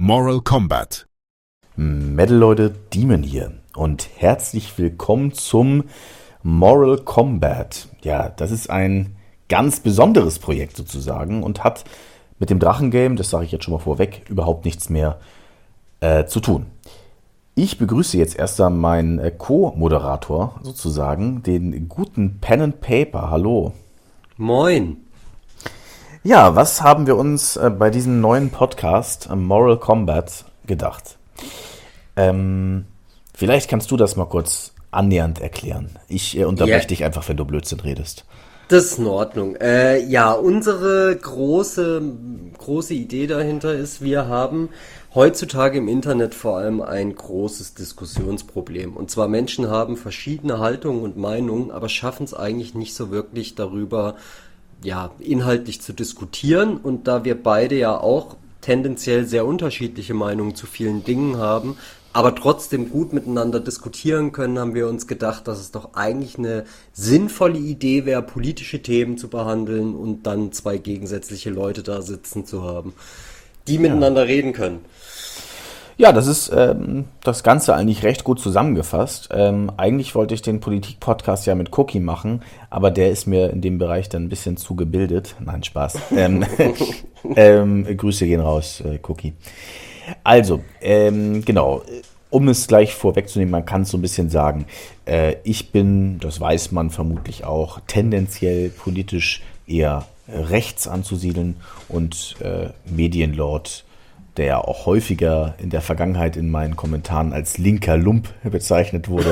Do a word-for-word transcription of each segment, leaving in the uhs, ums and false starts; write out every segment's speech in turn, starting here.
Moral Combat. Metal-Leute, Demon hier und herzlich willkommen zum Moral Combat. Ja, das ist ein ganz besonderes Projekt sozusagen und hat mit dem Drachengame, das sage ich jetzt schon mal vorweg, überhaupt nichts mehr äh, zu tun. Ich begrüße jetzt erst einmal meinen äh, Co-Moderator sozusagen, den guten Pen and Paper. Hallo. Moin. Ja, was haben wir uns äh, bei diesem neuen Podcast äh, Moral Combat gedacht? Ähm, vielleicht kannst du das mal kurz annähernd erklären. Ich äh, unterbreche Ja. dich einfach, wenn du Blödsinn redest. Das ist in Ordnung. Äh, ja, unsere große, große Idee dahinter ist, wir haben heutzutage im Internet vor allem ein großes Diskussionsproblem. Und zwar Menschen haben verschiedene Haltungen und Meinungen, aber schaffen es eigentlich nicht so wirklich darüber, ja, inhaltlich zu diskutieren. Und da wir beide ja auch tendenziell sehr unterschiedliche Meinungen zu vielen Dingen haben, aber trotzdem gut miteinander diskutieren können, haben wir uns gedacht, dass es doch eigentlich eine sinnvolle Idee wäre, politische Themen zu behandeln und dann zwei gegensätzliche Leute da sitzen zu haben, die miteinander reden können. Ja, das ist ähm, das Ganze eigentlich recht gut zusammengefasst. Ähm, eigentlich wollte ich den Politik-Podcast ja mit Cookie machen, aber der ist mir in dem Bereich dann ein bisschen zu gebildet. Nein, Spaß. Ähm, ähm, Grüße gehen raus, äh, Cookie. Also, ähm, genau, um es gleich vorwegzunehmen, man kann es so ein bisschen sagen, äh, ich bin, das weiß man vermutlich auch, tendenziell politisch eher rechts anzusiedeln und äh, Medienlord, der auch häufiger in der Vergangenheit in meinen Kommentaren als linker Lump bezeichnet wurde,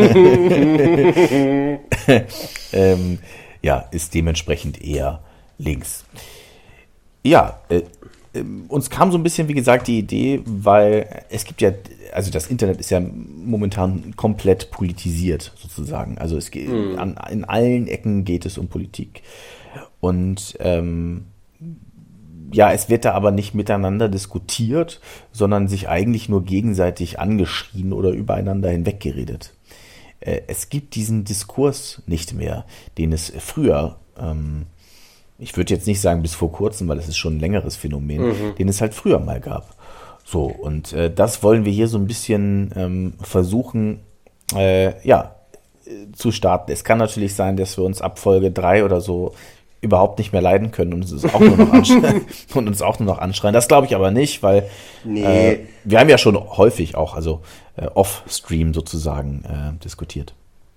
ähm, ja, ist dementsprechend eher links. Ja, äh, äh, uns kam so ein bisschen, wie gesagt, die Idee, weil es gibt ja, also das Internet ist ja momentan komplett politisiert sozusagen. Also es geht, mhm. an, in allen Ecken geht es um Politik. Und ähm, ja, es wird da aber nicht miteinander diskutiert, sondern sich eigentlich nur gegenseitig angeschrien oder übereinander hinweggeredet. Äh, es gibt diesen Diskurs nicht mehr, den es früher, ähm, ich würde jetzt nicht sagen bis vor kurzem, weil es ist schon ein längeres Phänomen, mhm. den es halt früher mal gab. So, und äh, das wollen wir hier so ein bisschen ähm, versuchen, äh, ja, äh, zu starten. Es kann natürlich sein, dass wir uns ab Folge drei oder so überhaupt nicht mehr leiden können und uns auch nur noch anschreien. und uns auch nur noch anschreien. Das glaube ich aber nicht, weil Nee. äh, wir haben ja schon häufig auch, also äh, off-stream sozusagen äh, diskutiert.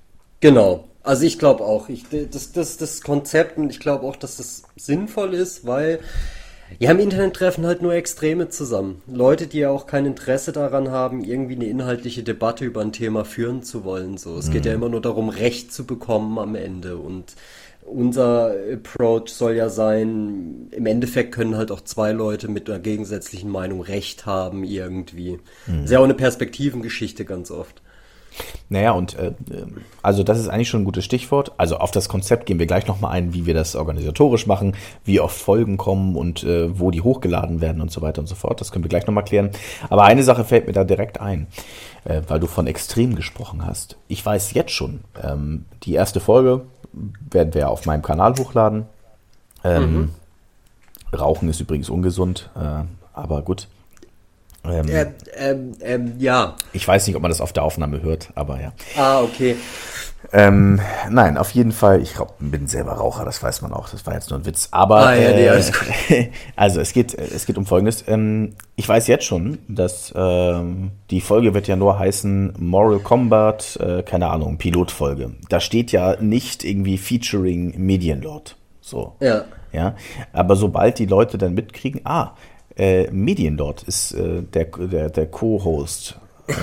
Genau. Also ich glaube auch, ich, das, das, das Konzept, und ich glaube auch, dass das sinnvoll ist, weil ja, im Internet treffen halt nur Extreme zusammen. Leute, die ja auch kein Interesse daran haben, irgendwie eine inhaltliche Debatte über ein Thema führen zu wollen. So, es geht ja immer nur darum, Recht zu bekommen am Ende. Und unser Approach soll ja sein, im Endeffekt können halt auch zwei Leute mit einer gegensätzlichen Meinung Recht haben irgendwie. Mhm. Ist ja auch eine Perspektivengeschichte ganz oft. Naja, und äh, also das ist eigentlich schon ein gutes Stichwort. Also auf das Konzept gehen wir gleich nochmal ein, wie wir das organisatorisch machen, wie oft Folgen kommen und äh, wo die hochgeladen werden und so weiter und so fort. Das können wir gleich nochmal klären. Aber eine Sache fällt mir da direkt ein, äh, weil du von extrem gesprochen hast. Ich weiß jetzt schon, ähm, die erste Folge werden wir auf meinem Kanal hochladen. Ähm, mhm. Rauchen ist übrigens ungesund, äh, aber gut. Ähm, äh, ähm, ähm, ja. Ich weiß nicht, ob man das auf der Aufnahme hört, aber ja. Ah, okay. Ähm, nein, auf jeden Fall, ich glaub, bin selber Raucher, das weiß man auch, das war jetzt nur ein Witz. Aber ah, ja, nee, äh, alles gut. also es geht, es geht um Folgendes. Ähm, ich weiß jetzt schon, dass ähm, die Folge wird ja nur heißen Moral Combat, äh, keine Ahnung, Pilotfolge. Da steht ja nicht irgendwie featuring Medienlord. So. Ja. Ja. Aber sobald die Leute dann mitkriegen, ah, äh, Medienlord ist äh, der, der, der Co-Host.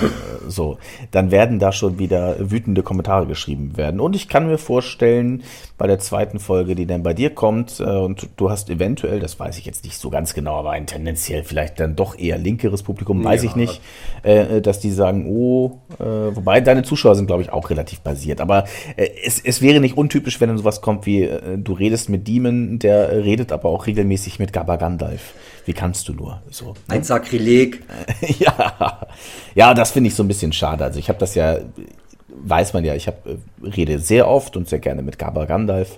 So, dann werden da schon wieder wütende Kommentare geschrieben werden. Und ich kann mir vorstellen, bei der zweiten Folge, die dann bei dir kommt, äh, und du hast eventuell, das weiß ich jetzt nicht so ganz genau, aber ein tendenziell vielleicht dann doch eher linkeres Publikum, weiß Ja. ich nicht, äh, dass die sagen, oh, äh, wobei deine Zuschauer sind, glaube ich, auch relativ basiert. Aber äh, es, es wäre nicht untypisch, wenn dann sowas kommt wie, äh, du redest mit Demon, der redet aber auch regelmäßig mit Gabba Gandalf. Wie kannst du nur? So, ne? Ein Sakrileg. Ja, ja, das finde ich so ein bisschen schade. Also ich habe das ja, weiß man ja, ich hab, rede sehr oft und sehr gerne mit Gabba Gandalf.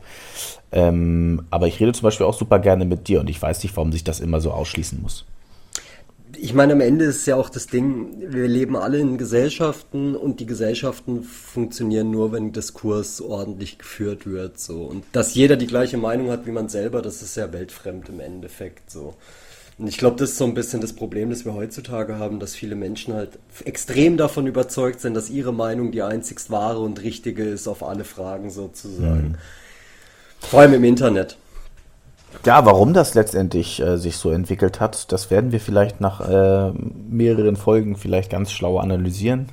Ähm, aber ich rede zum Beispiel auch super gerne mit dir und ich weiß nicht, warum sich das immer so ausschließen muss. ich meine, am Ende ist ja auch das Ding, wir leben alle in Gesellschaften und die Gesellschaften funktionieren nur, wenn Diskurs ordentlich geführt wird, so. Und dass jeder die gleiche Meinung hat wie man selber, das ist ja weltfremd im Endeffekt, so. Und ich glaube, das ist so ein bisschen das Problem, das wir heutzutage haben, dass viele Menschen halt extrem davon überzeugt sind, dass ihre Meinung die einzigst wahre und richtige ist auf alle Fragen sozusagen. Mhm. Vor allem im Internet. Ja, warum das letztendlich äh, sich so entwickelt hat, das werden wir vielleicht nach äh, mehreren Folgen vielleicht ganz schlau analysieren.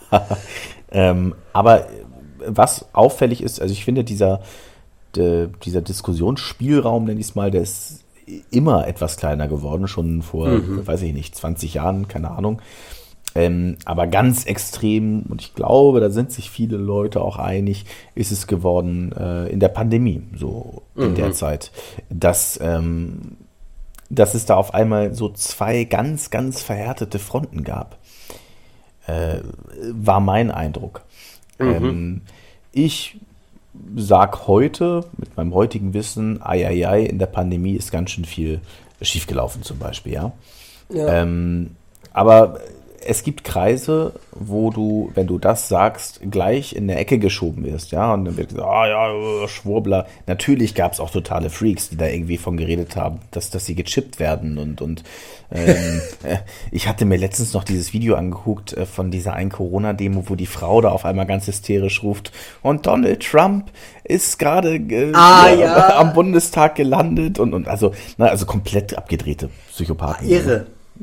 ähm, aber was auffällig ist, also ich finde, dieser, de, dieser Diskussionsspielraum, nenne ich es mal, der ist immer etwas kleiner geworden, schon vor, mhm. weiß ich nicht, zwanzig Jahren, keine Ahnung. Ähm, aber ganz extrem, und ich glaube, da sind sich viele Leute auch einig, ist es geworden äh, in der Pandemie, so in mhm. der Zeit, dass, ähm, dass es da auf einmal so zwei ganz, ganz verhärtete Fronten gab. Äh, war mein Eindruck. Mhm. Ähm, ich sag heute, mit meinem heutigen Wissen, ai, ai, ai, in der Pandemie ist ganz schön viel schiefgelaufen zum Beispiel, ja. ja. Ähm, aber es gibt Kreise, wo du, wenn du das sagst, gleich in der Ecke geschoben wirst, ja, und dann wird gesagt, ah ja, Schwurbler. Natürlich gab es auch totale Freaks, die da irgendwie von geredet haben, dass, dass sie gechippt werden und, und ähm, ich hatte mir letztens noch dieses Video angeguckt äh, von dieser einen Corona-Demo, wo die Frau da auf einmal ganz hysterisch ruft, und Donald Trump ist gerade äh, ah, ja. am Bundestag gelandet und, und also, na, also komplett abgedrehte Psychopathen. Irre.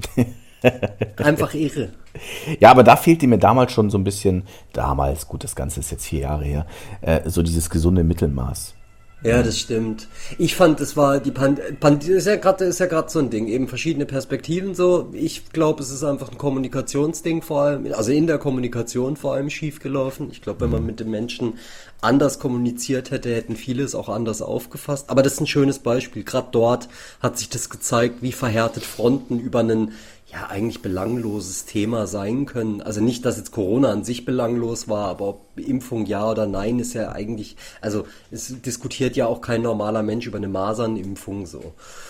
Einfach irre. Ja, aber da fehlte mir damals schon so ein bisschen, damals, gut, das Ganze ist jetzt vier Jahre her, äh, so dieses gesunde Mittelmaß. Ja, das stimmt. Ich fand, es war die Pandemie, Pand- ist ja gerade ist ja gerade so ein Ding, eben verschiedene Perspektiven so. Ich glaube, es ist einfach ein Kommunikationsding vor allem, also in der Kommunikation vor allem schiefgelaufen. Ich glaube, wenn man mit den Menschen anders kommuniziert hätte, hätten viele es auch anders aufgefasst. Aber das ist ein schönes Beispiel. Gerade dort hat sich das gezeigt, wie verhärtet Fronten über einen ja eigentlich belangloses Thema sein können. Also nicht, dass jetzt Corona an sich belanglos war, aber ob Impfung ja oder nein ist ja eigentlich, also es diskutiert ja auch kein normaler Mensch über eine Masernimpfung so.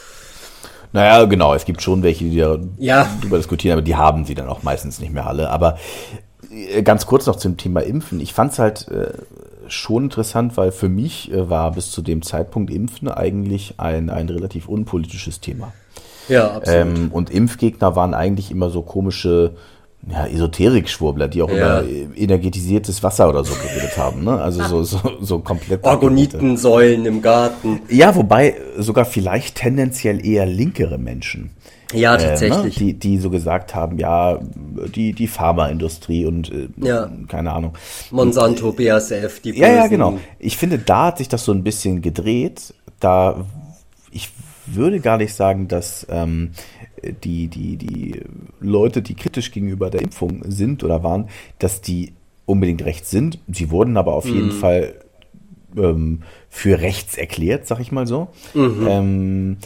Naja, genau, es gibt schon welche, die darüber ja. diskutieren, aber die haben sie dann auch meistens nicht mehr alle. Aber ganz kurz noch zum Thema Impfen. Ich fand es halt äh, schon interessant, weil für mich äh, war bis zu dem Zeitpunkt Impfen eigentlich ein, ein relativ unpolitisches Thema. Ja, absolut. Ähm, und Impfgegner waren eigentlich immer so komische ja, Esoterik-Schwurbler, die auch ja. über energetisiertes Wasser oder so geredet haben. Ne? Also so, so, so komplett... Orgonitensäulen im Garten. Ja, wobei sogar vielleicht tendenziell eher linkere Menschen. Ja, tatsächlich. Äh, ne? die, die so gesagt haben, ja, die, die Pharmaindustrie und äh, ja. keine Ahnung. Monsanto, B A S F, die Bösen. Ja, ja, genau. Ich finde, da hat sich das so ein bisschen gedreht. Da, ich würde gar nicht sagen, dass ähm, die, die, die Leute, die kritisch gegenüber der Impfung sind oder waren, dass die unbedingt rechts sind. Sie wurden aber auf mm. jeden Fall ähm, für rechts erklärt, sag ich mal so. Mhm. Ähm,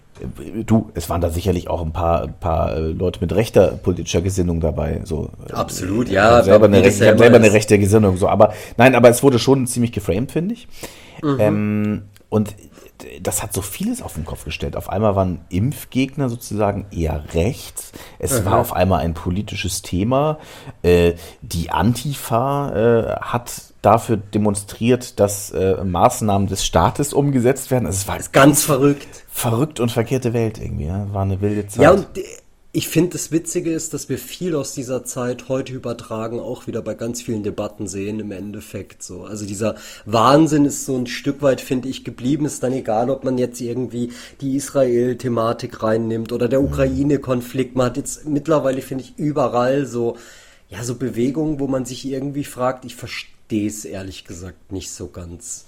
Du, es waren da sicherlich auch ein paar, ein paar Leute mit rechter politischer Gesinnung dabei. So, absolut, äh, ja. Selber eine, ich habe selber eine rechte Gesinnung. So, aber nein, aber es wurde schon ziemlich geframed, finde ich. Mhm. Ähm, und das hat so vieles auf den Kopf gestellt. Auf einmal waren Impfgegner sozusagen eher rechts. Es mhm. war auf einmal ein politisches Thema. Äh, die Antifa äh, hat dafür demonstriert, dass äh, Maßnahmen des Staates umgesetzt werden. Also es war ganz, ganz verrückt. Verrückt und verkehrte Welt irgendwie. Ja? War eine wilde Zeit. Ja, und ich finde, das Witzige ist, dass wir viel aus dieser Zeit heute übertragen, auch wieder bei ganz vielen Debatten sehen im Endeffekt so. Also dieser Wahnsinn ist so ein Stück weit, finde ich, geblieben. Ist dann egal, ob man jetzt irgendwie die Israel-Thematik reinnimmt oder der Ukraine-Konflikt. Man hat jetzt mittlerweile, finde ich, überall so, ja, so Bewegungen, wo man sich irgendwie fragt, ich verstehe es ehrlich gesagt nicht so ganz.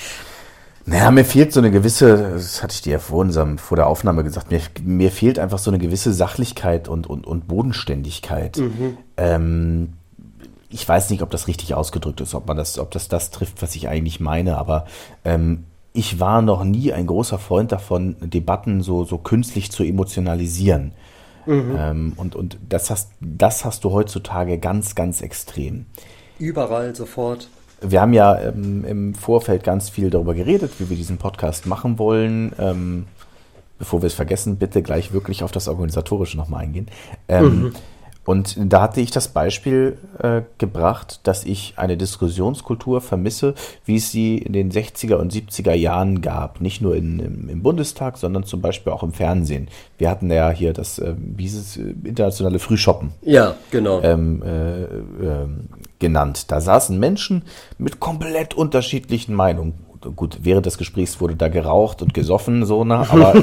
Naja, mir fehlt so eine gewisse, das hatte ich dir ja vor, unserem, vor der Aufnahme gesagt, mir, mir fehlt einfach so eine gewisse Sachlichkeit und, und, und Bodenständigkeit. Mhm. Ähm, ich weiß nicht, ob das richtig ausgedrückt ist, ob man das, ob das das trifft, was ich eigentlich meine, aber ähm, ich war noch nie ein großer Freund davon, Debatten so, so künstlich zu emotionalisieren. Mhm. Ähm, und, und das hast, das hast du heutzutage ganz, ganz extrem. Überall, sofort. Wir haben ja ähm, im Vorfeld ganz viel darüber geredet, wie wir diesen Podcast machen wollen. Ähm, bevor wir es vergessen, bitte gleich wirklich auf das Organisatorische nochmal eingehen. Ähm, mhm. Und da hatte ich das Beispiel äh, gebracht, dass ich eine Diskussionskultur vermisse, wie es sie in den sechziger und siebziger Jahren gab. Nicht nur in, im, im Bundestag, sondern zum Beispiel auch im Fernsehen. Wir hatten ja hier das, äh, wie hieß es, internationale Frühshoppen. Ja, genau. Ähm, äh, äh, genannt. Da saßen Menschen mit komplett unterschiedlichen Meinungen. Gut, während des Gesprächs wurde da geraucht und gesoffen, so, ne, aber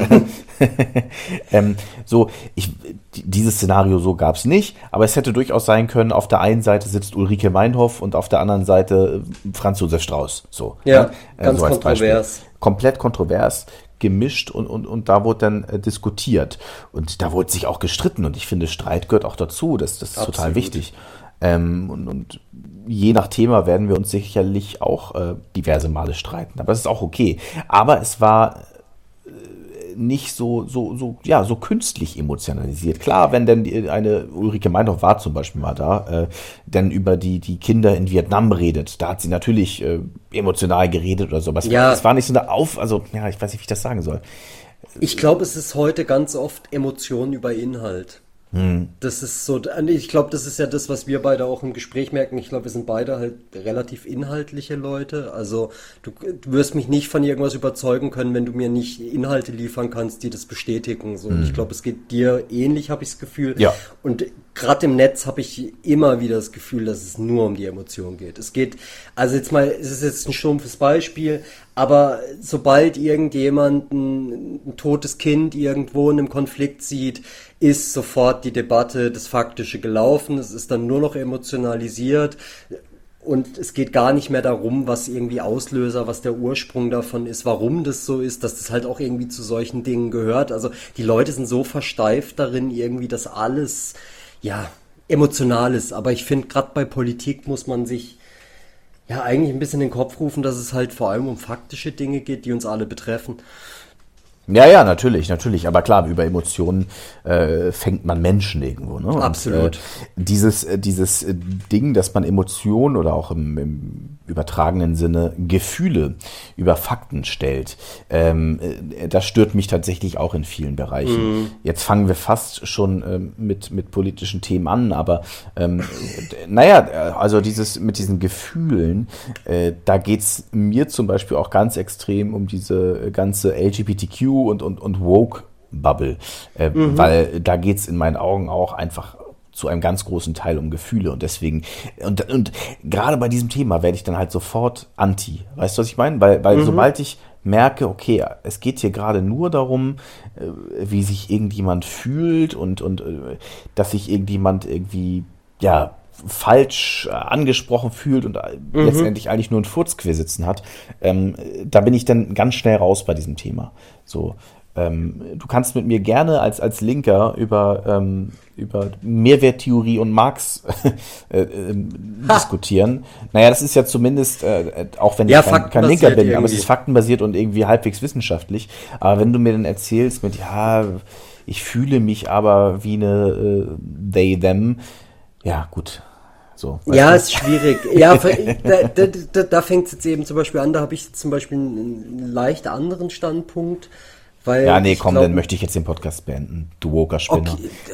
ähm, so, ich, dieses Szenario so gab es nicht, aber es hätte durchaus sein können, auf der einen Seite sitzt Ulrike Meinhof und auf der anderen Seite Franz Josef Strauß, so. Ja, ne? ganz so als kontrovers. Beispiel. Komplett kontrovers, gemischt und, und, und da wurde dann äh, diskutiert und da wurde sich auch gestritten und ich finde, Streit gehört auch dazu, das, das ist Absolut. Total wichtig. Ähm, und, und je nach Thema werden wir uns sicherlich auch äh, diverse Male streiten, aber es ist auch okay. Aber es war äh, nicht so, so, so, ja, so künstlich emotionalisiert. Klar, wenn denn die, eine Ulrike Meinhof war zum Beispiel mal da, äh, dann über die, die Kinder in Vietnam redet, da hat sie natürlich äh, emotional geredet oder so, aber es, Ja. war, es war nicht so eine Auf, also ja, ich weiß nicht, wie ich das sagen soll. Ich glaube, es ist heute ganz oft Emotion über Inhalt. Hm. Das ist so, ich glaube, das ist ja das, was wir beide auch im Gespräch merken. Ich glaube, wir sind beide halt relativ inhaltliche Leute. Also du, du wirst mich nicht von irgendwas überzeugen können, wenn du mir nicht Inhalte liefern kannst, die das bestätigen. So, hm. Ich glaube, es geht dir ähnlich, habe ich das Gefühl. Ja. Und gerade im Netz habe ich immer wieder das Gefühl, dass es nur um die Emotion geht. Es geht, also jetzt mal, es ist jetzt ein stumpfes Beispiel, aber sobald irgendjemand ein, ein totes Kind irgendwo in einem Konflikt sieht, ist sofort die Debatte, das Faktische gelaufen. Es ist dann nur noch emotionalisiert und es geht gar nicht mehr darum, was irgendwie Auslöser, was der Ursprung davon ist, warum das so ist, dass das halt auch irgendwie zu solchen Dingen gehört. Also die Leute sind so versteift darin, irgendwie das alles, ja, emotional ist. Aber ich finde, gerade bei Politik muss man sich ja eigentlich ein bisschen in den Kopf rufen, dass es halt vor allem um faktische Dinge geht, die uns alle betreffen. Ja, ja, natürlich, natürlich. Aber klar, über Emotionen äh, fängt man Menschen irgendwo. Ne? Und, Absolut. Äh, dieses, äh, dieses Ding, dass man Emotionen oder auch im, im übertragenen Sinne Gefühle über Fakten stellt, ähm, äh, das stört mich tatsächlich auch in vielen Bereichen. Mm. Jetzt fangen wir fast schon ähm, mit, mit politischen Themen an, aber ähm, naja, also dieses mit diesen Gefühlen, äh, da geht's mir zum Beispiel auch ganz extrem um diese ganze L G B T Q und, und, und Woke-Bubble, äh, mhm. weil da geht's in meinen Augen auch einfach zu einem ganz großen Teil um Gefühle und deswegen, und, und gerade bei diesem Thema werde ich dann halt sofort anti, weißt du, was ich meine? Weil, weil mhm. sobald ich merke, okay, es geht hier gerade nur darum, wie sich irgendjemand fühlt und, und dass sich irgendjemand irgendwie, ja, falsch angesprochen fühlt und mhm. letztendlich eigentlich nur ein Furzquer sitzen hat, ähm, da bin ich dann ganz schnell raus bei diesem Thema. So, ähm, du kannst mit mir gerne als, als Linker über, ähm, über Mehrwerttheorie und Marx äh, äh, diskutieren. Naja, das ist ja zumindest, äh, auch wenn ich ja, kein, kein Linker bin, irgendwie. aber es ist faktenbasiert und irgendwie halbwegs wissenschaftlich. Aber wenn du mir dann erzählst mit, ja, ich fühle mich aber wie eine äh, they, them, ja, gut. So, ja, ist schwierig. Ja, da, da, da, da fängt es jetzt eben zum Beispiel an, da habe ich zum Beispiel einen leicht anderen Standpunkt. Weil ja, nee, komm, glaub, dann möchte ich jetzt den Podcast beenden, du Woker-Spinner.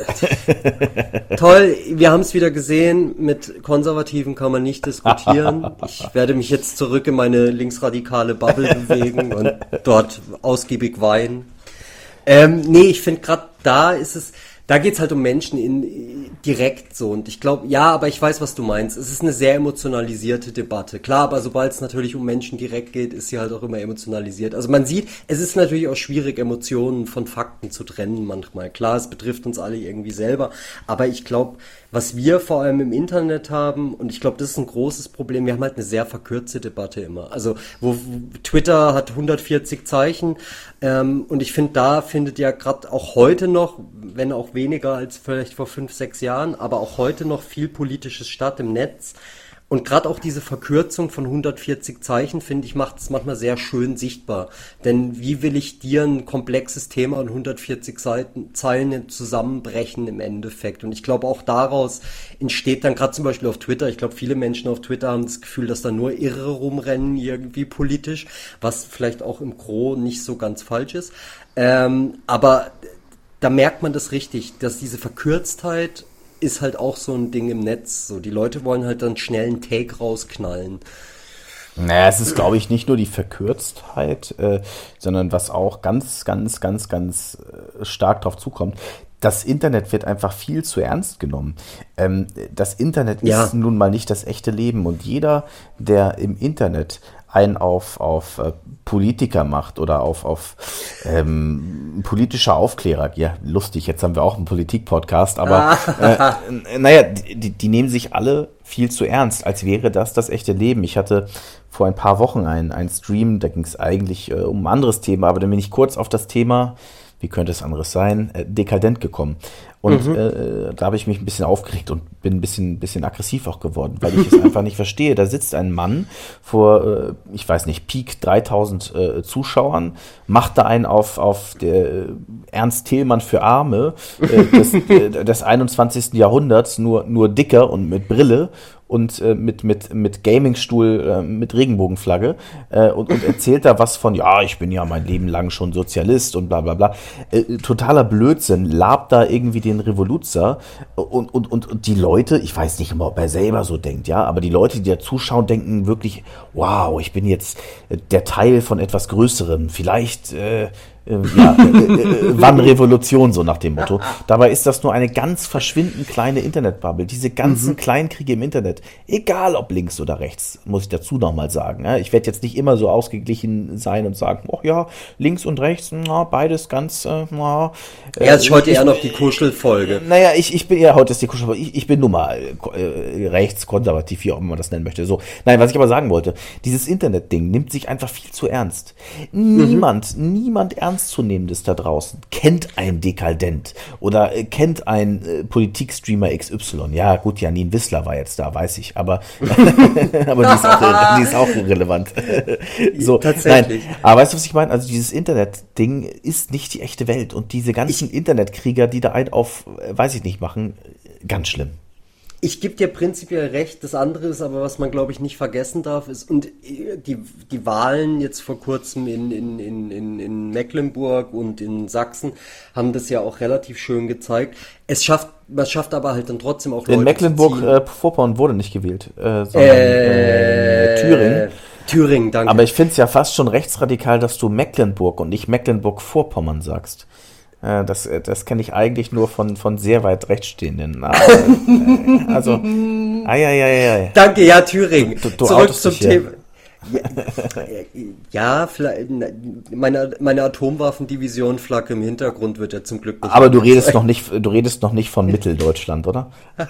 Okay. Toll, wir haben es wieder gesehen, mit Konservativen kann man nicht diskutieren. Ich werde mich jetzt zurück in meine linksradikale Bubble bewegen und dort ausgiebig weinen. Ähm, nee, ich finde gerade da ist es... Da geht's halt um Menschen in, direkt so und ich glaube, ja, aber ich weiß, was du meinst. Es ist eine sehr emotionalisierte Debatte. Klar, aber sobald es natürlich um Menschen direkt geht, ist sie halt auch immer emotionalisiert. Also man sieht, es ist natürlich auch schwierig, Emotionen von Fakten zu trennen manchmal. Klar, es betrifft uns alle irgendwie selber, aber ich glaube, was wir vor allem im Internet haben, und ich glaube, das ist ein großes Problem, wir haben halt eine sehr verkürzte Debatte immer. Also wo, wo Twitter hat hundertvierzig Zeichen ähm, und ich finde, da findet ja gerade auch heute noch, wenn auch weniger als vielleicht vor fünf, sechs Jahren, aber auch heute noch viel Politisches statt im Netz. Und gerade auch diese Verkürzung von hundertvierzig Zeichen, finde ich, macht es manchmal sehr schön sichtbar. Denn wie will ich dir ein komplexes Thema in hundertvierzig Seiten, Zeilen zusammenbrechen im Endeffekt? Und ich glaube, auch daraus entsteht dann gerade zum Beispiel auf Twitter, ich glaube, viele Menschen auf Twitter haben das Gefühl, dass da nur Irre rumrennen irgendwie politisch, was vielleicht auch im Gros nicht so ganz falsch ist. Ähm, aber da merkt man das richtig, dass diese Verkürztheit ist halt auch so ein Ding im Netz. So, die Leute wollen halt dann schnell einen Take rausknallen. Naja, es ist, glaube ich, nicht nur die Verkürztheit, äh, sondern was auch ganz, ganz, ganz, ganz äh, stark drauf zukommt. Das Internet wird einfach viel zu ernst genommen. Ähm, das Internet Ja. ist nun mal nicht das echte Leben. Und jeder, der im Internet einen auf, auf äh, Politiker macht oder auf, auf ähm, politische Aufklärer. Ja, lustig, jetzt haben wir auch einen Politik-Podcast, aber äh, naja, die, die nehmen sich alle viel zu ernst, als wäre das das echte Leben. Ich hatte vor ein paar Wochen einen, einen Stream, da ging es eigentlich äh, um ein anderes Thema, aber dann bin ich kurz auf das Thema, wie könnte es anderes sein, äh, dekadent gekommen. Und mhm. äh, da habe ich mich ein bisschen aufgeregt und bin ein bisschen, bisschen aggressiv auch geworden, weil ich es einfach nicht verstehe. Da sitzt ein Mann vor, äh, ich weiß nicht, Peak dreitausend äh, Zuschauern, macht da einen auf, auf der äh, Ernst Thälmann für Arme äh, des, äh, des einundzwanzigsten Jahrhunderts, nur, nur dicker und mit Brille und äh, mit, mit, mit Gamingstuhl, äh, mit Regenbogenflagge äh, und, und erzählt da was von, ja, ich bin ja mein Leben lang schon Sozialist und bla bla bla. Äh, totaler Blödsinn, labt da irgendwie den Revoluzer und, und, und, und die Leute, ich weiß nicht immer, ob er selber so denkt, ja, aber die Leute, die da zuschauen, denken wirklich, wow, ich bin jetzt der Teil von etwas Größerem, vielleicht äh, ja, äh, äh, wann Revolution, so nach dem Motto. Dabei ist das nur eine ganz verschwindend kleine Internetbubble. Diese ganzen mhm. Kleinkriege im Internet, egal ob links oder rechts, muss ich dazu nochmal sagen. Ja, ich werde jetzt nicht immer so ausgeglichen sein und sagen, oh ja, links und rechts, na, beides ganz, äh, na. Ja, es ist heute eher noch die Kuschelfolge. Naja, ich, ich bin ja, heute ist die Kuschelfolge. Ich, ich bin nun mal äh, rechts, konservativ, wie auch immer man das nennen möchte. So. Nein, was ich aber sagen wollte, dieses Internet-Ding nimmt sich einfach viel zu ernst. Niemand, mhm. niemand ernst Ernstzunehmendes da draußen kennt ein Dekadent oder äh, kennt ein äh, Politikstreamer X Y. Ja, gut, Janine Wissler war jetzt da, weiß ich, aber, aber die, ist auch, die ist auch irrelevant. So, tatsächlich. Nein, aber weißt du, was ich meine? Also dieses Internet-Ding ist nicht die echte Welt und diese ganzen ich, Internetkrieger, die da einen auf, äh, weiß ich nicht, machen, ganz schlimm. Ich gebe dir prinzipiell recht, das andere ist aber, was man glaube ich nicht vergessen darf, ist, und die, die Wahlen jetzt vor kurzem in, in, in, in, in Mecklenburg und in Sachsen haben das ja auch relativ schön gezeigt. Es schafft, man schafft aber halt dann trotzdem auch Leute. In Mecklenburg-Vorpommern äh, wurde nicht gewählt, äh, sondern äh, äh, Thüringen. Thüringen, danke. Aber ich finde es ja fast schon rechtsradikal, dass du Mecklenburg und nicht Mecklenburg-Vorpommern sagst. Das, das kenne ich eigentlich nur von, von sehr weit Rechtsstehenden. Also, ai, ai, ai, ai. Danke, ja, Thüringen. Du, du Zurück zum Thema. Ja, ja, vielleicht, meine, meine Atomwaffendivision Flagge im Hintergrund wird ja zum Glück nicht. Aber du redest noch nicht, du redest noch nicht von Mitteldeutschland, oder?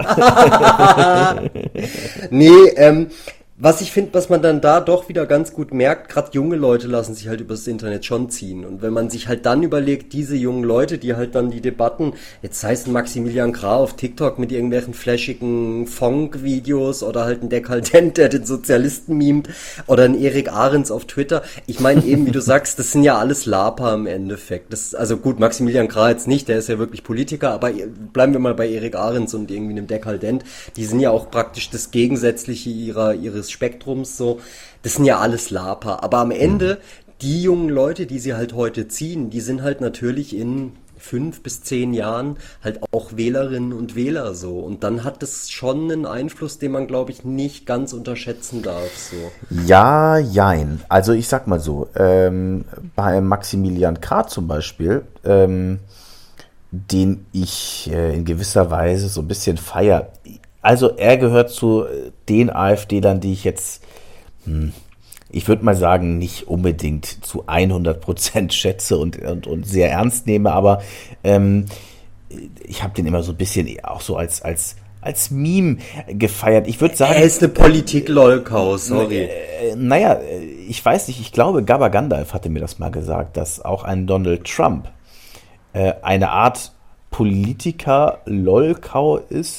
Nee, ähm, was ich finde, was man dann da doch wieder ganz gut merkt, gerade junge Leute lassen sich halt übers Internet schon ziehen. Und wenn man sich halt dann überlegt, diese jungen Leute, die halt dann die Debatten, jetzt heißt ein Maximilian Krah auf TikTok mit irgendwelchen flashigen Funk-Videos oder halt ein Dekadent, der den Sozialisten mimt, oder ein Erik Ahrens auf Twitter. Ich meine eben, wie du sagst, das sind ja alles Laper im Endeffekt. Das, also gut, Maximilian Krah jetzt nicht, der ist ja wirklich Politiker, aber bleiben wir mal bei Erik Ahrens und irgendwie einem Dekadent. Die sind ja auch praktisch das Gegensätzliche ihrer, ihres Spektrums, so, das sind ja alles Laper, aber am Ende, die jungen Leute, die sie halt heute ziehen, die sind halt natürlich in fünf bis zehn Jahren halt auch Wählerinnen und Wähler so, und dann hat das schon einen Einfluss, den man, glaube ich, nicht ganz unterschätzen darf, so. Ja, jein, also ich sag mal so, ähm, bei Maximilian Krah zum Beispiel, ähm, den ich äh, in gewisser Weise so ein bisschen feiere. Also er gehört zu den AfDlern, die ich jetzt, hm, ich würde mal sagen, nicht unbedingt zu hundert Prozent schätze und, und, und sehr ernst nehme, aber ähm, ich habe den immer so ein bisschen auch so als, als, als Meme gefeiert. Ich würde sagen... Er ist eine Politik-Lolkau, sorry. Äh, naja, ich weiß nicht, ich glaube, Gabba Gandalf hatte mir das mal gesagt, dass auch ein Donald Trump äh, eine Art Politiker-Lolkau ist,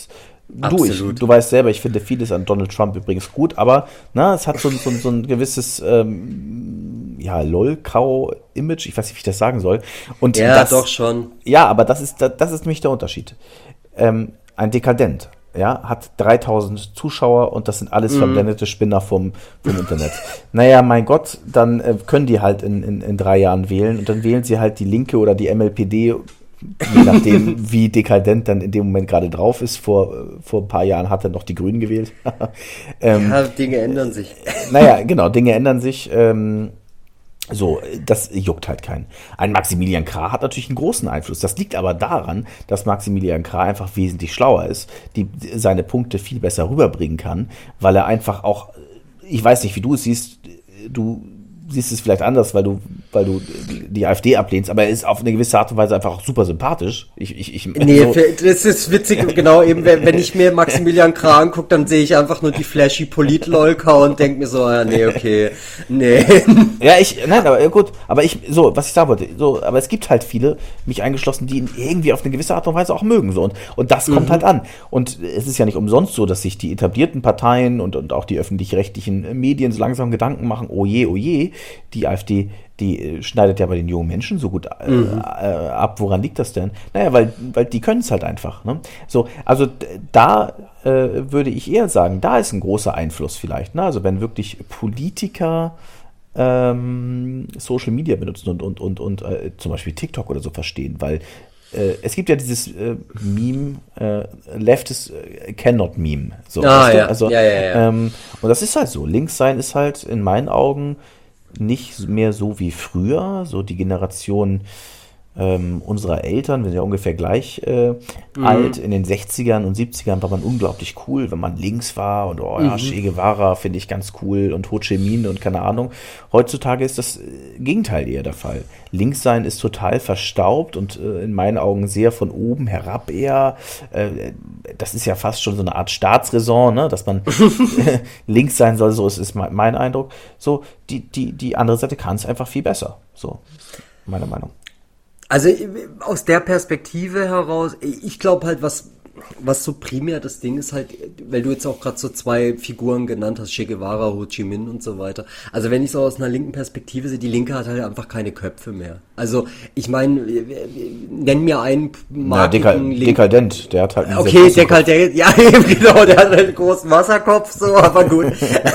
Du, ich, du weißt selber, ich finde vieles an Donald Trump übrigens gut, aber na, es hat so, so, so ein gewisses ähm, ja, Lolkau-Image, ich weiß nicht, wie ich das sagen soll. Und ja, das, doch schon. Ja, aber das ist, das ist nämlich der Unterschied. Ähm, ein Dekadent, ja, hat dreitausend Zuschauer und das sind alles mhm. verblendete Spinner vom, vom Internet. Naja, mein Gott, dann äh, können die halt in, in, in drei Jahren wählen und dann wählen sie halt die Linke oder die M L P D, je nachdem, wie dekadent dann in dem Moment gerade drauf ist. Vor, vor ein paar Jahren hat er noch die Grünen gewählt. ähm, ja, Dinge ändern sich. Naja, genau, Dinge ändern sich. Ähm, so, das juckt halt keinen. Ein Maximilian Krah hat natürlich einen großen Einfluss. Das liegt aber daran, dass Maximilian Krah einfach wesentlich schlauer ist, die seine Punkte viel besser rüberbringen kann, weil er einfach auch, ich weiß nicht, wie du es siehst, du siehst es vielleicht anders, weil du, weil du die AfD ablehnst, aber er ist auf eine gewisse Art und Weise einfach auch super sympathisch. Ich, ich, ich, nee, so. Das ist witzig, genau, eben, wenn ich mir Maximilian Krah angucke, dann sehe ich einfach nur die flashy Polit-Lolka und denke mir so, ja, nee, okay, nee. Ja, ich, nein, aber gut, aber ich, so, was ich sagen wollte, so, aber es gibt halt viele, mich eingeschlossen, die ihn irgendwie auf eine gewisse Art und Weise auch mögen, so, und, und das kommt mhm. halt an. Und es ist ja nicht umsonst so, dass sich die etablierten Parteien und, und auch die öffentlich-rechtlichen Medien so langsam Gedanken machen, oh je, oh je, die AfD, die schneidet ja bei den jungen Menschen so gut äh, mhm. äh, ab. Woran liegt das denn? Naja, weil, weil die können es halt einfach. Ne? So, also da äh, würde ich eher sagen, da ist ein großer Einfluss vielleicht. Ne? Also wenn wirklich Politiker ähm, Social Media benutzen und, und, und, und äh, zum Beispiel TikTok oder so verstehen, weil äh, es gibt ja dieses äh, Meme, äh, Left is äh, cannot Meme. So, ah, weißt du? ja. Also, ja, ja, ja. Ähm, und das ist halt so. Links sein ist halt in meinen Augen nicht mehr so wie früher, so die Generation ähm, unserer Eltern, wir sind ja ungefähr gleich äh, mhm. alt, in den sechzigern und siebzigern war man unglaublich cool, wenn man links war und oh ja, mhm. Che Guevara finde ich ganz cool und Ho Chi Minh und keine Ahnung. Heutzutage ist das Gegenteil eher der Fall. Links sein ist total verstaubt und äh, in meinen Augen sehr von oben herab eher. Äh, das ist ja fast schon so eine Art Staatsräson, ne? Dass man links sein soll, so ist, ist mein Eindruck. So, die, die, die andere Seite kann es einfach viel besser. So, meine Meinung. Also aus der Perspektive heraus, ich glaube halt, was was so primär das Ding ist halt, weil du jetzt auch gerade so zwei Figuren genannt hast, Che Guevara, Ho Chi Minh und so weiter. Also wenn ich so aus einer linken Perspektive sehe, die Linke hat halt einfach keine Köpfe mehr. Also ich meine, nenn mir einen markigen ja, Dekadent, der hat halt einen okay, Dekadent, ja eben genau, der hat halt einen großen Wasserkopf, so, aber gut.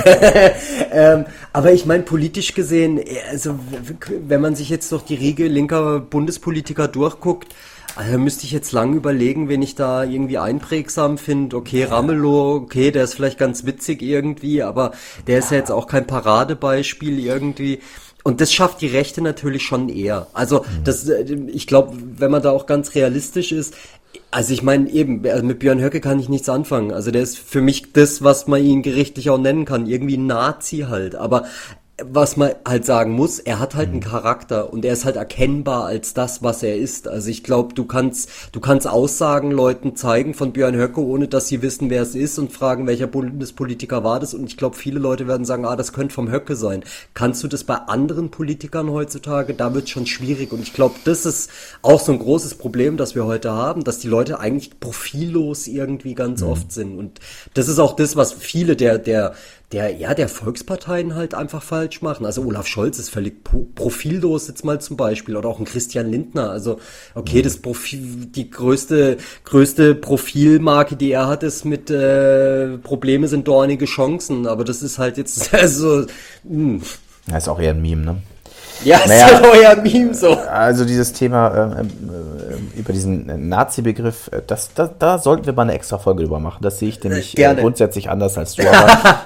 ähm, aber ich meine, politisch gesehen, also wenn man sich jetzt durch die Riege linker Bundespolitiker durchguckt, also müsste ich jetzt lang überlegen, wen ich da irgendwie einprägsam finde. Okay, Ramelow, okay, der ist vielleicht ganz witzig irgendwie, aber der ist ja jetzt auch kein Paradebeispiel irgendwie. Und das schafft die Rechte natürlich schon eher. Also das, ich glaube, wenn man da auch ganz realistisch ist, also ich meine eben, also mit Björn Höcke kann ich nichts anfangen. Also der ist für mich das, was man ihn gerichtlich auch nennen kann, irgendwie ein Nazi halt. Aber was man halt sagen muss, er hat halt einen Charakter und er ist halt erkennbar als das, was er ist. Also ich glaube, du kannst du kannst Aussagen Leuten zeigen von Björn Höcke, ohne dass sie wissen, wer es ist und fragen, welcher Bundespolitiker war das. Und ich glaube, viele Leute werden sagen, ah, das könnte vom Höcke sein. Kannst du das bei anderen Politikern heutzutage? Da wird es schon schwierig. Und ich glaube, das ist auch so ein großes Problem, das wir heute haben, dass die Leute eigentlich profillos irgendwie ganz mhm. oft sind. Und das ist auch das, was viele der der der, ja, der Volksparteien halt einfach falsch machen. Also Olaf Scholz ist völlig pro- profillos jetzt mal zum Beispiel oder auch ein Christian Lindner. Also, okay, das Profil, die größte, größte Profilmarke, die er hat, ist mit, äh, Probleme sind dornige Chancen. Aber das ist halt jetzt, also, mh. Das ist auch eher ein Meme, ne? Ja, naja, ist halt euer Meme so. Also dieses Thema äh, äh, über diesen Nazi-Begriff, das, das, da sollten wir mal eine extra Folge drüber machen. Das sehe ich nämlich äh, grundsätzlich anders als du. Aber,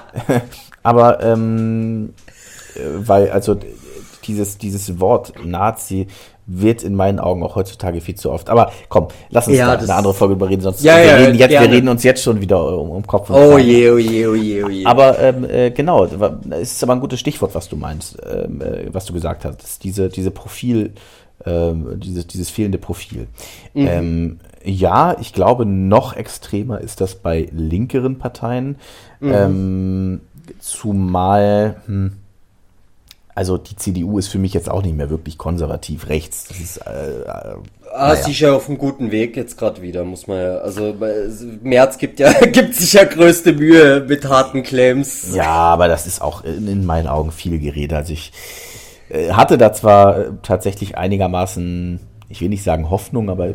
aber ähm, weil also dieses, dieses Wort Nazi wird in meinen Augen auch heutzutage viel zu oft. Aber komm, lass uns ja, da eine andere Folge überreden, sonst ja, wir, ja, reden jetzt, wir reden uns jetzt schon wieder um, um Kopf und Kragen. Oh je, oh je, oh je, oh je. Aber ähm, äh, genau, es ist aber ein gutes Stichwort, was du meinst, ähm, äh, was du gesagt hast. Diese, diese Profil, ähm, dieses, dieses fehlende Profil. Mhm. Ähm, ja, ich glaube, noch extremer ist das bei linkeren Parteien. Mhm. Ähm, zumal, hm, also die C D U ist für mich jetzt auch nicht mehr wirklich konservativ rechts. Das ist, äh, Ah, naja. Sie ist ja auf einem guten Weg jetzt gerade wieder, muss man ja, also Merz gibt ja, gibt sich ja größte Mühe mit harten Claims. Ja, aber das ist auch in, in meinen Augen viel Gerede. Also ich äh, hatte da zwar äh, tatsächlich einigermaßen, ich will nicht sagen Hoffnung, aber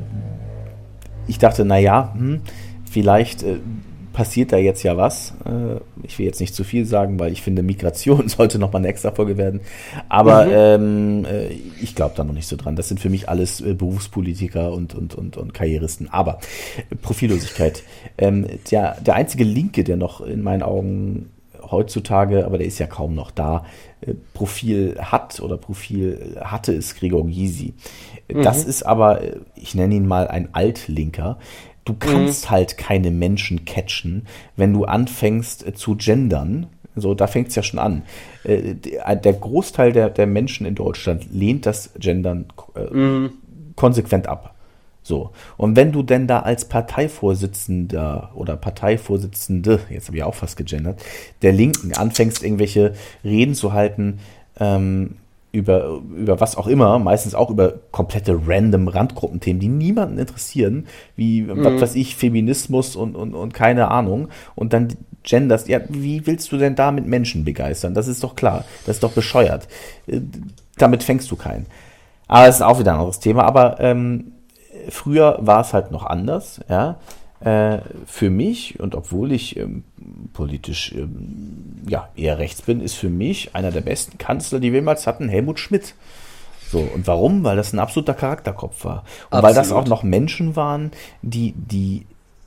ich dachte, naja, hm, vielleicht äh, passiert da jetzt ja was. Äh, ich will jetzt nicht zu viel sagen, weil ich finde, Migration sollte nochmal eine extra Folge werden. Aber mhm. ähm, äh, ich glaube da noch nicht so dran. Das sind für mich alles äh, Berufspolitiker und, und, und, und Karrieristen. Aber äh, Profillosigkeit. Ähm, der, der einzige Linke, der noch in meinen Augen heutzutage, aber der ist ja kaum noch da, äh, Profil hat oder Profil hatte, ist Gregor Gysi. Mhm. Das ist aber, ich nenne ihn mal ein Altlinker. Du kannst mhm. halt keine Menschen catchen, wenn du anfängst äh, zu gendern. So, da fängt es ja schon an. Äh, der, der Großteil der, der Menschen in Deutschland lehnt das Gendern äh, mhm. konsequent ab. So. Und wenn du denn da als Parteivorsitzender oder Parteivorsitzende, jetzt habe ich auch fast gegendert, der Linken anfängst, irgendwelche Reden zu halten, ähm, über, über was auch immer, meistens auch über komplette random Randgruppenthemen, die niemanden interessieren, wie, mhm. was weiß ich, Feminismus und, und, und keine Ahnung, und dann genderst, ja, wie willst du denn da mit Menschen begeistern? Das ist doch klar, das ist doch bescheuert. Damit fängst du keinen. Aber das ist auch wieder ein anderes Thema, aber ähm, früher war es halt noch anders, ja. Äh, für mich, und obwohl ich ähm, politisch ähm, ja, eher rechts bin, ist für mich einer der besten Kanzler, die wir jemals hatten, Helmut Schmidt. So, und warum? Weil das ein absoluter Charakterkopf war. Und Absolut. Weil das auch noch Menschen waren, die, die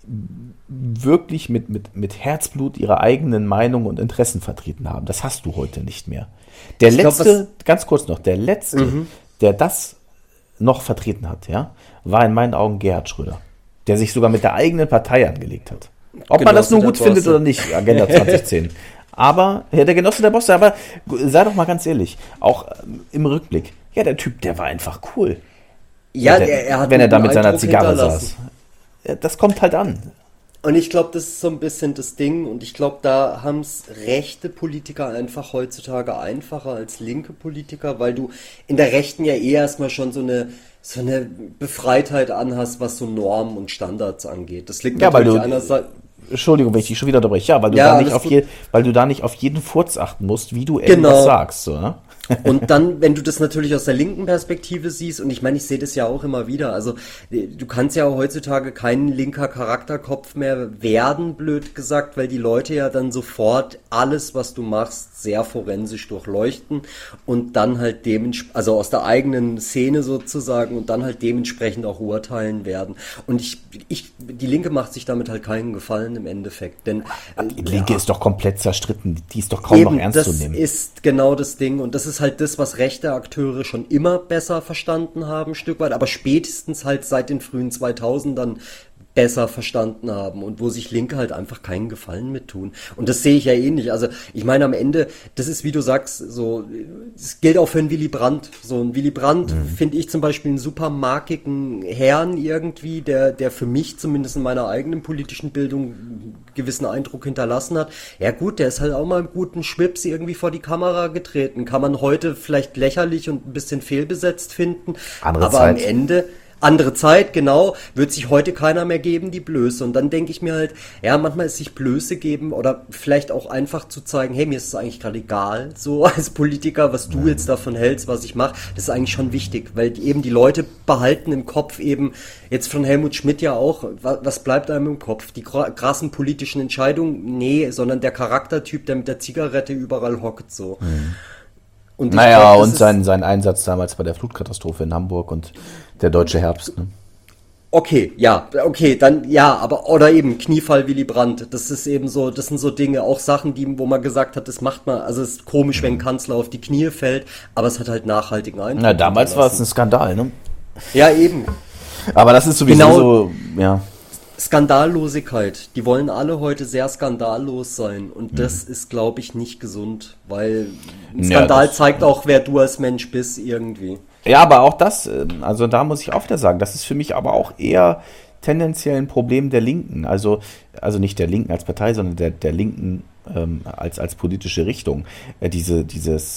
wirklich mit, mit, mit Herzblut ihre eigenen Meinungen und Interessen vertreten haben. Das hast du heute nicht mehr. Der ich letzte, glaub, ganz kurz noch, der letzte, mhm. der das noch vertreten hat, ja, war in meinen Augen Gerhard Schröder, der sich sogar mit der eigenen Partei angelegt hat. Ob Genosse man das nun gut findet oder nicht, Agenda zwanzig zehn. Aber, ja, der Genosse der Bosse, aber sei doch mal ganz ehrlich, auch im Rückblick, ja, der Typ, der war einfach cool. Ja, der, der, er hat wenn er da mit seiner Zigarre saß. Das kommt halt an. Und ich glaube, das ist so ein bisschen das Ding, und ich glaube, da haben es rechte Politiker einfach heutzutage einfacher als linke Politiker, weil du in der Rechten ja eh erstmal schon so eine so eine Befreitheit anhast, was so Normen und Standards angeht. Das liegt ja, natürlich weil du, einerseits... Entschuldigung, wenn ich dich schon wieder unterbreche. Ja, weil du, ja, da nicht auf je, weil du da nicht auf jeden Furz achten musst, wie du genau. irgendwas sagst. So, ne? Und dann, wenn du das natürlich aus der linken Perspektive siehst, und ich meine, ich sehe das ja auch immer wieder, also du kannst ja heutzutage kein linker Charakterkopf mehr werden, blöd gesagt, weil die Leute ja dann sofort alles, was du machst, sehr forensisch durchleuchten und dann halt dementsprechend, also aus der eigenen Szene sozusagen, und dann halt dementsprechend auch urteilen werden. Und ich, ich, die Linke macht sich damit halt keinen Gefallen im Endeffekt, denn die Linke ja, ist doch komplett zerstritten, die ist doch kaum eben, noch ernst zu nehmen. Das ist genau das Ding, und das ist halt das, was rechte Akteure schon immer besser verstanden haben, ein Stück weit, aber spätestens halt seit den frühen zweitausendern besser verstanden haben, und wo sich Linke halt einfach keinen Gefallen mit tun. Und das sehe ich ja ähnlich. Also ich meine, am Ende, das ist, wie du sagst, so, das gilt auch für einen Willy Brandt. So ein Willy Brandt mhm. finde ich zum Beispiel einen super markigen Herrn irgendwie, der, der für mich zumindest in meiner eigenen politischen Bildung einen gewissen Eindruck hinterlassen hat. Ja gut, der ist halt auch mal im guten Schwips irgendwie vor die Kamera getreten. Kann man heute vielleicht lächerlich und ein bisschen fehlbesetzt finden. Andere aber Zeit. Am Ende... Andere Zeit, genau, wird sich heute keiner mehr geben, die Blöße. Und dann denke ich mir halt, ja, manchmal ist sich Blöße geben oder vielleicht auch einfach zu zeigen, hey, mir ist es eigentlich gerade egal, so als Politiker, was du jetzt davon hältst, was ich mache, das ist eigentlich schon wichtig, weil eben die Leute behalten im Kopf eben, jetzt von Helmut Schmidt ja auch, was bleibt einem im Kopf? Die krassen politischen Entscheidungen? Nee, sondern der Charaktertyp, der mit der Zigarette überall hockt, so. Mhm. Und naja, glaub, und sein, sein Einsatz damals bei der Flutkatastrophe in Hamburg und der deutsche Herbst. Ne? Okay, ja, okay, dann, ja, aber, oder eben Kniefall Willy Brandt, das ist eben so, das sind so Dinge, auch Sachen, die, wo man gesagt hat, das macht man, also es ist komisch, wenn ein Kanzler auf die Knie fällt, aber es hat halt nachhaltigen Eindruck. Na, damals war es ein Skandal, ne? Ja, eben. Aber das ist sowieso genau, so, ja. Skandallosigkeit. Die wollen alle heute sehr skandallos sein. Und mhm. das ist, glaube ich, nicht gesund, weil ein Skandal ja, das, zeigt auch, wer du als Mensch bist, irgendwie. Ja, aber auch das, also da muss ich auch wieder sagen, das ist für mich aber auch eher tendenziell ein Problem der Linken. Also, also nicht der Linken als Partei, sondern der, der Linken ähm, als, als politische Richtung. Äh, diese, dieses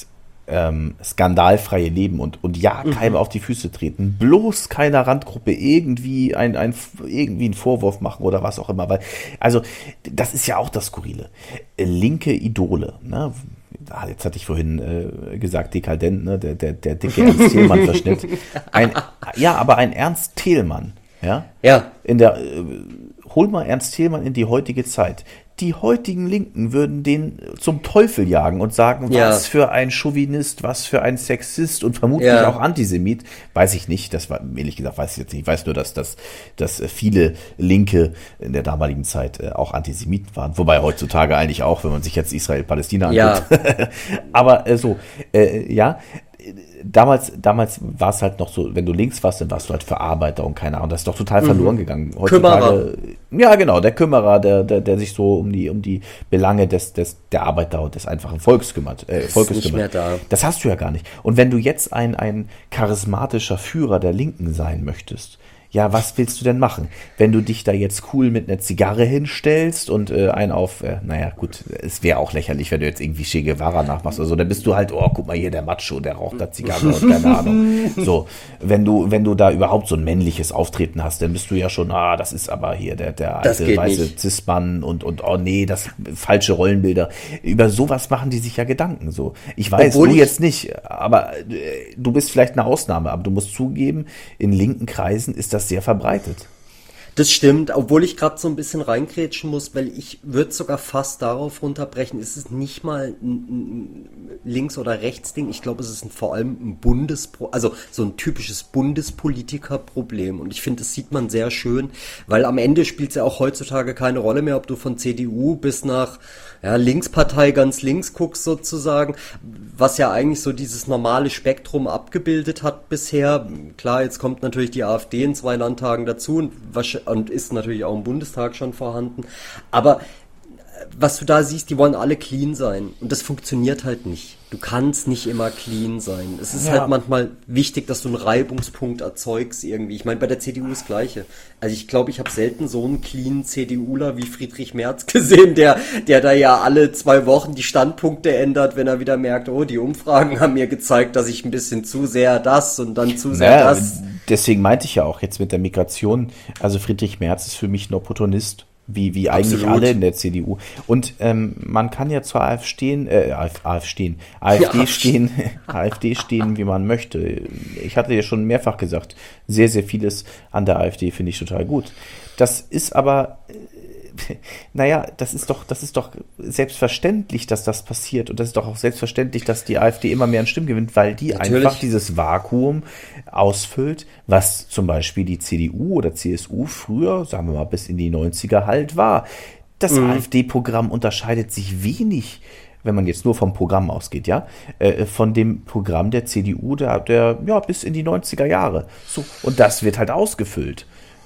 ähm, skandalfreie Leben und, und ja, keinem mhm. auf die Füße treten, bloß keiner Randgruppe irgendwie ein, ein, irgendwie einen Vorwurf machen oder was auch immer, weil, also, das ist ja auch das Skurrile. Linke Idole, ne? Jetzt hatte ich vorhin äh, gesagt, dekadent, ne? der, der, der dicke Ernst Thälmann-Verschnitt. Ein, ja, aber ein Ernst Thälmann, ja? Ja. In der, äh, hol mal Ernst Thälmann in die heutige Zeit. Die heutigen Linken würden den zum Teufel jagen und sagen, ja. was für ein Chauvinist, was für ein Sexist und vermutlich ja. auch Antisemit. Weiß ich nicht, das war, ehrlich gesagt, weiß ich jetzt nicht. Ich weiß nur, dass, dass, dass viele Linke in der damaligen Zeit auch Antisemiten waren. Wobei heutzutage eigentlich auch, wenn man sich jetzt Israel-Palästina anguckt. Ja. Aber äh, so, äh, ja, Damals, damals war es halt noch so, wenn du links warst, dann warst du halt für Arbeiter und keine Ahnung, das ist doch total verloren mhm. gegangen. Heutzutage, ja genau, der Kümmerer, der, der, der sich so um die, um die Belange des, des, der Arbeiter und des einfachen Volks kümmert. Äh, Volkes ist nicht kümmert. Mehr da. Das hast du ja gar nicht. Und wenn du jetzt ein, ein charismatischer Führer der Linken sein möchtest, ja, was willst du denn machen? Wenn du dich da jetzt cool mit einer Zigarre hinstellst und äh, einen auf, äh, naja, gut, es wäre auch lächerlich, wenn du jetzt irgendwie Che Guevara nachmachst oder so, dann bist du halt, oh, guck mal hier, der Macho, der raucht da Zigarre und keine Ahnung. So, wenn du, wenn du da überhaupt so ein männliches Auftreten hast, dann bist du ja schon, ah, das ist aber hier der, der alte weiße Cis-Mann und, und, oh nee, das falsche Rollenbilder. Über sowas machen die sich ja Gedanken, so. Ich weiß, Obwohl du ich jetzt nicht, aber äh, du bist vielleicht eine Ausnahme, aber du musst zugeben, in linken Kreisen ist das sehr verbreitet. Das stimmt, obwohl ich gerade so ein bisschen reingrätschen muss, weil ich würde sogar fast darauf runterbrechen, ist es nicht mal ein, ein Links- oder Rechtsding, ich glaube, es ist ein, vor allem ein Bundespro, also so ein typisches Bundespolitikerproblem und ich finde, das sieht man sehr schön, weil am Ende spielt es ja auch heutzutage keine Rolle mehr, ob du von C D U bis nach ja, Linkspartei ganz links guckst sozusagen, was ja eigentlich so dieses normale Spektrum abgebildet hat bisher. Klar, jetzt kommt natürlich die AfD in zwei Landtagen dazu und, und ist natürlich auch im Bundestag schon vorhanden. Aber was du da siehst, die wollen alle clean sein und das funktioniert halt nicht. Du kannst nicht immer clean sein. Es ist ja. halt manchmal wichtig, dass du einen Reibungspunkt erzeugst irgendwie. Ich meine, bei der C D U das Gleiche. Also ich glaube, ich habe selten so einen cleanen CDUler wie Friedrich Merz gesehen, der der da ja alle zwei Wochen die Standpunkte ändert, wenn er wieder merkt, oh, die Umfragen haben mir gezeigt, dass ich ein bisschen zu sehr das und dann zu sehr naja, das. Deswegen meinte ich ja auch jetzt mit der Migration, also Friedrich Merz ist für mich ein Opportunist. Wie, wie eigentlich Absolut. Alle in der C D U. Und ähm, man kann ja zur AfD stehen, äh, AfD stehen, AfD ja. stehen, AfD stehen, wie man möchte. Ich hatte ja schon mehrfach gesagt, sehr, sehr vieles an der AfD finde ich total gut. Das ist aber, äh, naja, das ist doch, das ist doch selbstverständlich, dass das passiert. Und das ist doch auch selbstverständlich, dass die AfD immer mehr an Stimmen gewinnt, weil die Natürlich. einfach dieses Vakuum ausfüllt, was zum Beispiel die C D U oder C S U früher, sagen wir mal, bis in die neunziger halt war. Das mhm. AfD-Programm unterscheidet sich wenig, wenn man jetzt nur vom Programm ausgeht, ja, äh, von dem Programm der C D U, der, der, ja, bis in die neunziger Jahre. So, und das wird halt ausgefüllt.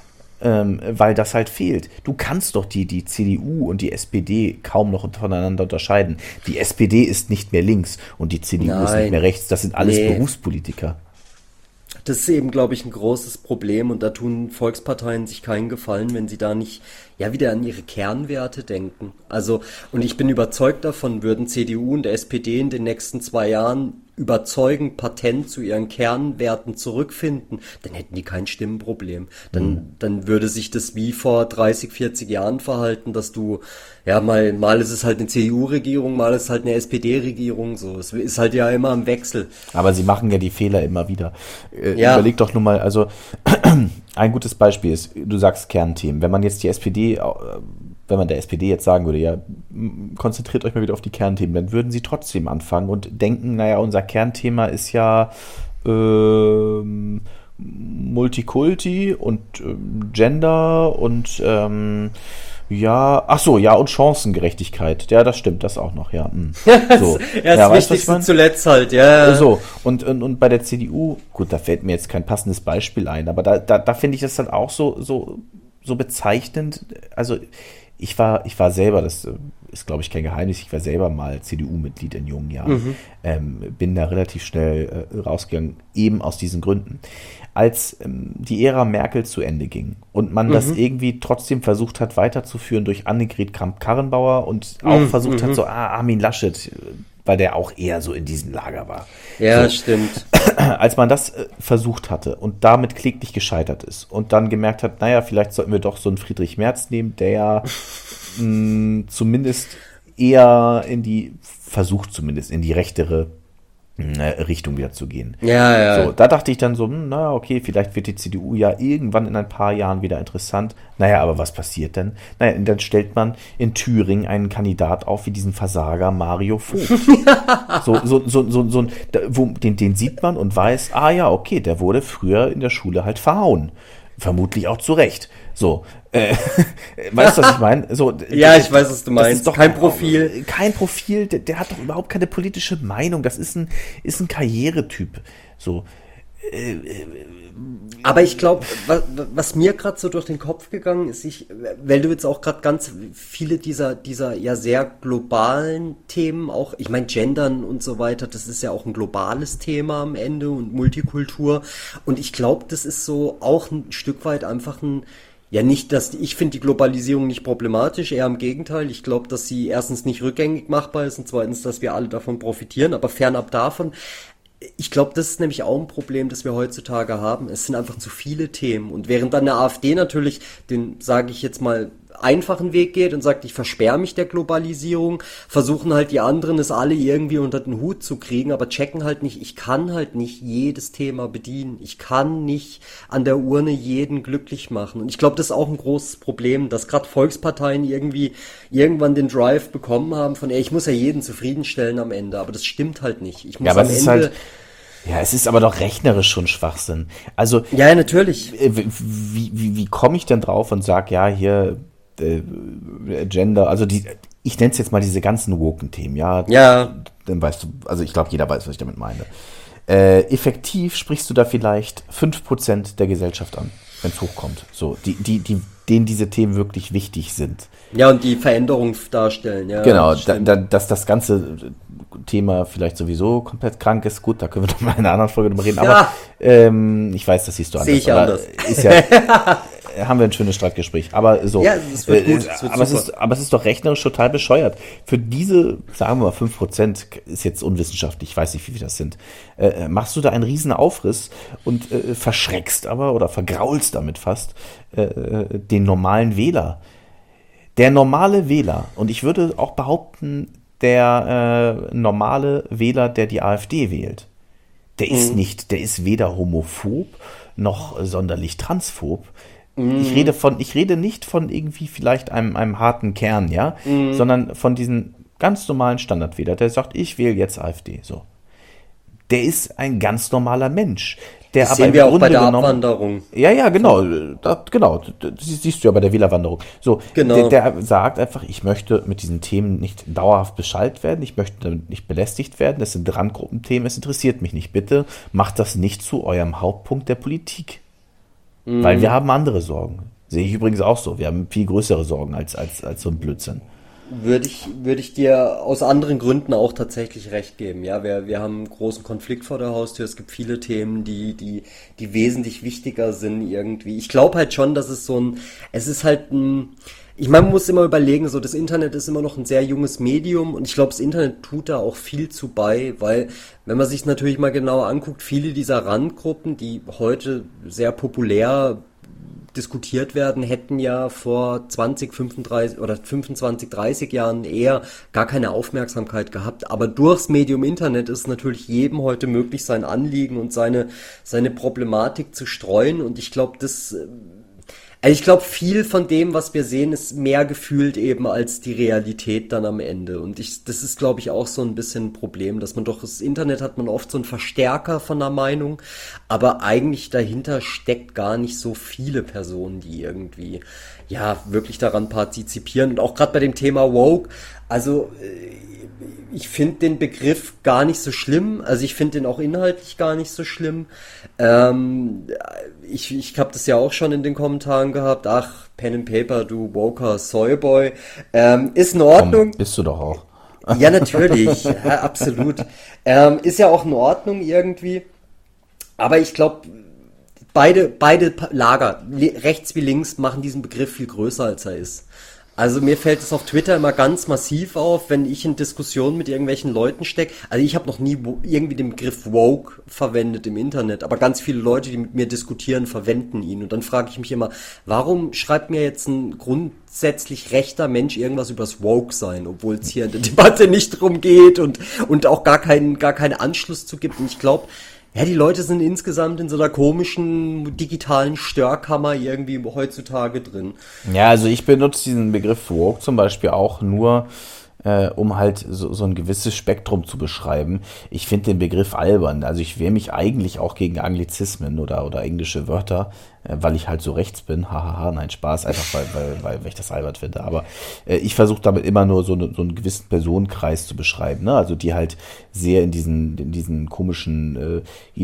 Ähm, weil das halt fehlt. Du kannst doch die, die C D U und die S P D kaum noch voneinander unterscheiden. Die S P D ist nicht mehr links und die C D U Nein. ist nicht mehr rechts. Das sind alles nee. Berufspolitiker. Das ist eben, glaube ich, ein großes Problem und da tun Volksparteien sich keinen Gefallen, wenn sie da nicht ja wieder an ihre Kernwerte denken. Also, und ich bin überzeugt davon, würden C D U und S P D in den nächsten zwei Jahren überzeugend patent zu ihren Kernwerten zurückfinden, dann hätten die kein Stimmenproblem. Dann, mhm. dann würde sich das wie vor dreißig, vierzig Jahren verhalten, dass du, ja, mal, mal ist es halt eine C D U-Regierung, mal ist es halt eine S P D-Regierung, so. Es ist halt ja immer im Wechsel. Aber sie machen ja die Fehler immer wieder. Äh, ja. Überleg doch nur mal, also, ein gutes Beispiel ist, du sagst Kernthemen. Wenn man jetzt die S P D, wenn man der S P D jetzt sagen würde, ja, konzentriert euch mal wieder auf die Kernthemen, dann würden sie trotzdem anfangen und denken, naja, unser Kernthema ist ja ähm, Multikulti und ähm, Gender und ähm, ja, ach so, ja, und Chancengerechtigkeit. Ja, das stimmt, das auch noch, ja. Hm. So. ja, das ja, Wichtigste zuletzt halt, ja. So, und, und, und bei der C D U, gut, da fällt mir jetzt kein passendes Beispiel ein, aber da, da, da finde ich das dann auch so, so, so bezeichnend. Also, ich war, ich war selber, das ist, glaube ich, kein Geheimnis, ich war selber mal C D U-Mitglied in jungen Jahren. Mhm. Ähm, bin da relativ schnell äh, rausgegangen, eben aus diesen Gründen. Als ähm, die Ära Merkel zu Ende ging und man mhm. das irgendwie trotzdem versucht hat weiterzuführen durch Annegret Kramp-Karrenbauer und auch mhm. versucht mhm. hat, so, ah, Armin Laschet, weil der auch eher so in diesem Lager war. Ja, so, stimmt. Als man das äh, versucht hatte und damit kläglich gescheitert ist und dann gemerkt hat, naja, vielleicht sollten wir doch so einen Friedrich Merz nehmen, der ja mh, zumindest eher in die, versucht zumindest in die rechtere Richtung wieder zu gehen. Ja, ja. So, da dachte ich dann so, hm, na okay, vielleicht wird die C D U ja irgendwann in ein paar Jahren wieder interessant. Naja, aber was passiert denn? Naja, dann stellt man in Thüringen einen Kandidat auf wie diesen Versager Mario Vogt. so, so, so, so, so, wo, den, den sieht man und weiß, ah ja, okay, der wurde früher in der Schule halt verhauen. Vermutlich auch zu Recht. So, äh, weißt du, was ich meine? So, ja, ich weiß, was du meinst. Ist doch kein Profil. Kein Profil, der, der hat doch überhaupt keine politische Meinung. Das ist ein, ist ein Karrieretyp. So. Äh, äh, Aber ich glaube, was, was mir gerade so durch den Kopf gegangen ist, ich, weil du jetzt auch gerade ganz viele dieser, dieser ja sehr globalen Themen auch, ich meine Gendern und so weiter, das ist ja auch ein globales Thema am Ende und Multikultur. Und ich glaube, das ist so auch ein Stück weit einfach ein, ja nicht, dass, ich finde die Globalisierung nicht problematisch, eher im Gegenteil. Ich glaube, dass sie erstens nicht rückgängig machbar ist und zweitens, dass wir alle davon profitieren, aber fernab davon, ich glaube, das ist nämlich auch ein Problem, das wir heutzutage haben. Es sind einfach zu viele Themen. Und während dann der AfD natürlich den, sage ich jetzt mal, einfachen Weg geht und sagt, ich versperre mich der Globalisierung, versuchen halt die anderen es alle irgendwie unter den Hut zu kriegen, aber checken halt nicht, ich kann halt nicht jedes Thema bedienen. Ich kann nicht an der Urne jeden glücklich machen. Und ich glaube, das ist auch ein großes Problem, dass gerade Volksparteien irgendwie irgendwann den Drive bekommen haben von, ey, ich muss ja jeden zufriedenstellen am Ende, aber das stimmt halt nicht. Ich muss ja, aber am es Ende... ist halt, ja, es ist aber doch rechnerisch schon Schwachsinn. Also, ja, natürlich. Wie, wie, wie, wie komme ich denn drauf und sag, ja, hier äh, Gender, also die, ich nenne es jetzt mal diese ganzen Woken-Themen, ja. Ja. Dann weißt du, also ich glaube, jeder weiß, was ich damit meine. Äh, effektiv sprichst du da vielleicht fünf Prozent der Gesellschaft an, wenn es hochkommt. So, die, die, die, denen diese Themen wirklich wichtig sind. Ja, und die Veränderung darstellen, ja. Genau, da, da, dass das ganze Thema vielleicht sowieso komplett krank ist, gut, da können wir doch mal in einer anderen Folge drüber reden, aber ja. ähm, ich weiß, das siehst du anders. Sehe ich anders. Ist ja, haben wir ein schönes Streitgespräch, aber so. Ja, das wird gut, das wird aber, es ist, aber es ist doch rechnerisch total bescheuert. Für diese, sagen wir mal, fünf Prozent ist jetzt unwissenschaftlich, ich weiß nicht, wie viel das sind, äh, machst du da einen riesen Aufriss und äh, verschreckst aber oder vergraulst damit fast äh, den normalen Wähler. Der normale Wähler, und ich würde auch behaupten, der äh, normale Wähler, der die AfD wählt, der mhm. ist nicht, der ist weder homophob noch sonderlich transphob. Mhm. Ich rede von, ich rede nicht von irgendwie vielleicht einem, einem harten Kern, ja, mhm. sondern von diesem ganz normalen Standardwähler, der sagt, ich wähle jetzt AfD, so. Der ist ein ganz normaler Mensch. Der das aber sehen wir auch bei der genommen, Abwanderung. Ja, ja, genau. Da, genau. Das siehst du ja bei der Wählerwanderung. So, genau. der, der sagt einfach, ich möchte mit diesen Themen nicht dauerhaft beschallt werden, ich möchte damit nicht belästigt werden, das sind Randgruppenthemen, es interessiert mich nicht. Bitte macht das nicht zu eurem Hauptpunkt der Politik. Mhm. Weil wir haben andere Sorgen. Sehe ich übrigens auch so. Wir haben viel größere Sorgen als, als, als so ein Blödsinn. Würde ich, würde ich dir aus anderen Gründen auch tatsächlich recht geben. Ja, wir, wir haben einen großen Konflikt vor der Haustür. Es gibt viele Themen, die, die, die wesentlich wichtiger sind irgendwie. Ich glaube halt schon, dass es so ein, es ist halt ein, ich meine, man muss immer überlegen, so das Internet ist immer noch ein sehr junges Medium und ich glaube, das Internet tut da auch viel zu bei, weil, wenn man sich natürlich mal genauer anguckt, viele dieser Randgruppen, die heute sehr populär diskutiert werden, hätten ja vor zwanzig, fünfunddreißig oder fünfundzwanzig, dreißig Jahren eher gar keine Aufmerksamkeit gehabt. Aber durchs Medium Internet ist natürlich jedem heute möglich, sein Anliegen und seine, seine Problematik zu streuen. Und ich glaube, das, also ich glaube, viel von dem, was wir sehen, ist mehr gefühlt eben als die Realität dann am Ende. Und ich, das ist, glaube ich, auch so ein bisschen ein Problem, dass man doch, das Internet hat man oft so einen Verstärker von der Meinung, aber eigentlich dahinter steckt gar nicht so viele Personen, die irgendwie, ja, wirklich daran partizipieren. Und auch gerade bei dem Thema Woke, also ich finde den Begriff gar nicht so schlimm, also ich finde den auch inhaltlich gar nicht so schlimm. Ähm, ich ich habe das ja auch schon in den Kommentaren gehabt, ach, Pen and Paper, du Woker Soyboy, ähm, ist in Ordnung. Komm, bist du doch auch. Ja, natürlich, ja, absolut. Ähm, ist ja auch in Ordnung irgendwie, aber ich glaube, beide, beide Lager, rechts wie links, machen diesen Begriff viel größer, als er ist. Also mir fällt es auf Twitter immer ganz massiv auf, wenn ich in Diskussionen mit irgendwelchen Leuten stecke. Also ich habe noch nie wo- irgendwie den Begriff woke verwendet im Internet, aber ganz viele Leute, die mit mir diskutieren, verwenden ihn. Und dann frage ich mich immer, warum schreibt mir jetzt ein grundsätzlich rechter Mensch irgendwas übers woke sein, obwohl es hier in der Debatte nicht drum geht und und auch gar keinen gar keinen Anschluss zu gibt. Und ich glaube, ja, die Leute sind insgesamt in so einer komischen digitalen Störkammer irgendwie heutzutage drin. Ja, also ich benutze diesen Begriff woke zum Beispiel auch nur, äh, um halt so, so ein gewisses Spektrum zu beschreiben. Ich finde den Begriff albern. Also ich wehre mich eigentlich auch gegen Anglizismen oder, oder englische Wörter, äh, weil ich halt so rechts bin. Hahaha, nein, Spaß, einfach weil, weil, weil, weil ich das albern finde. Aber äh, ich versuche damit immer nur so, ne, so einen gewissen Personenkreis zu beschreiben, ne? Also die halt sehr in diesen, in diesen komischen äh,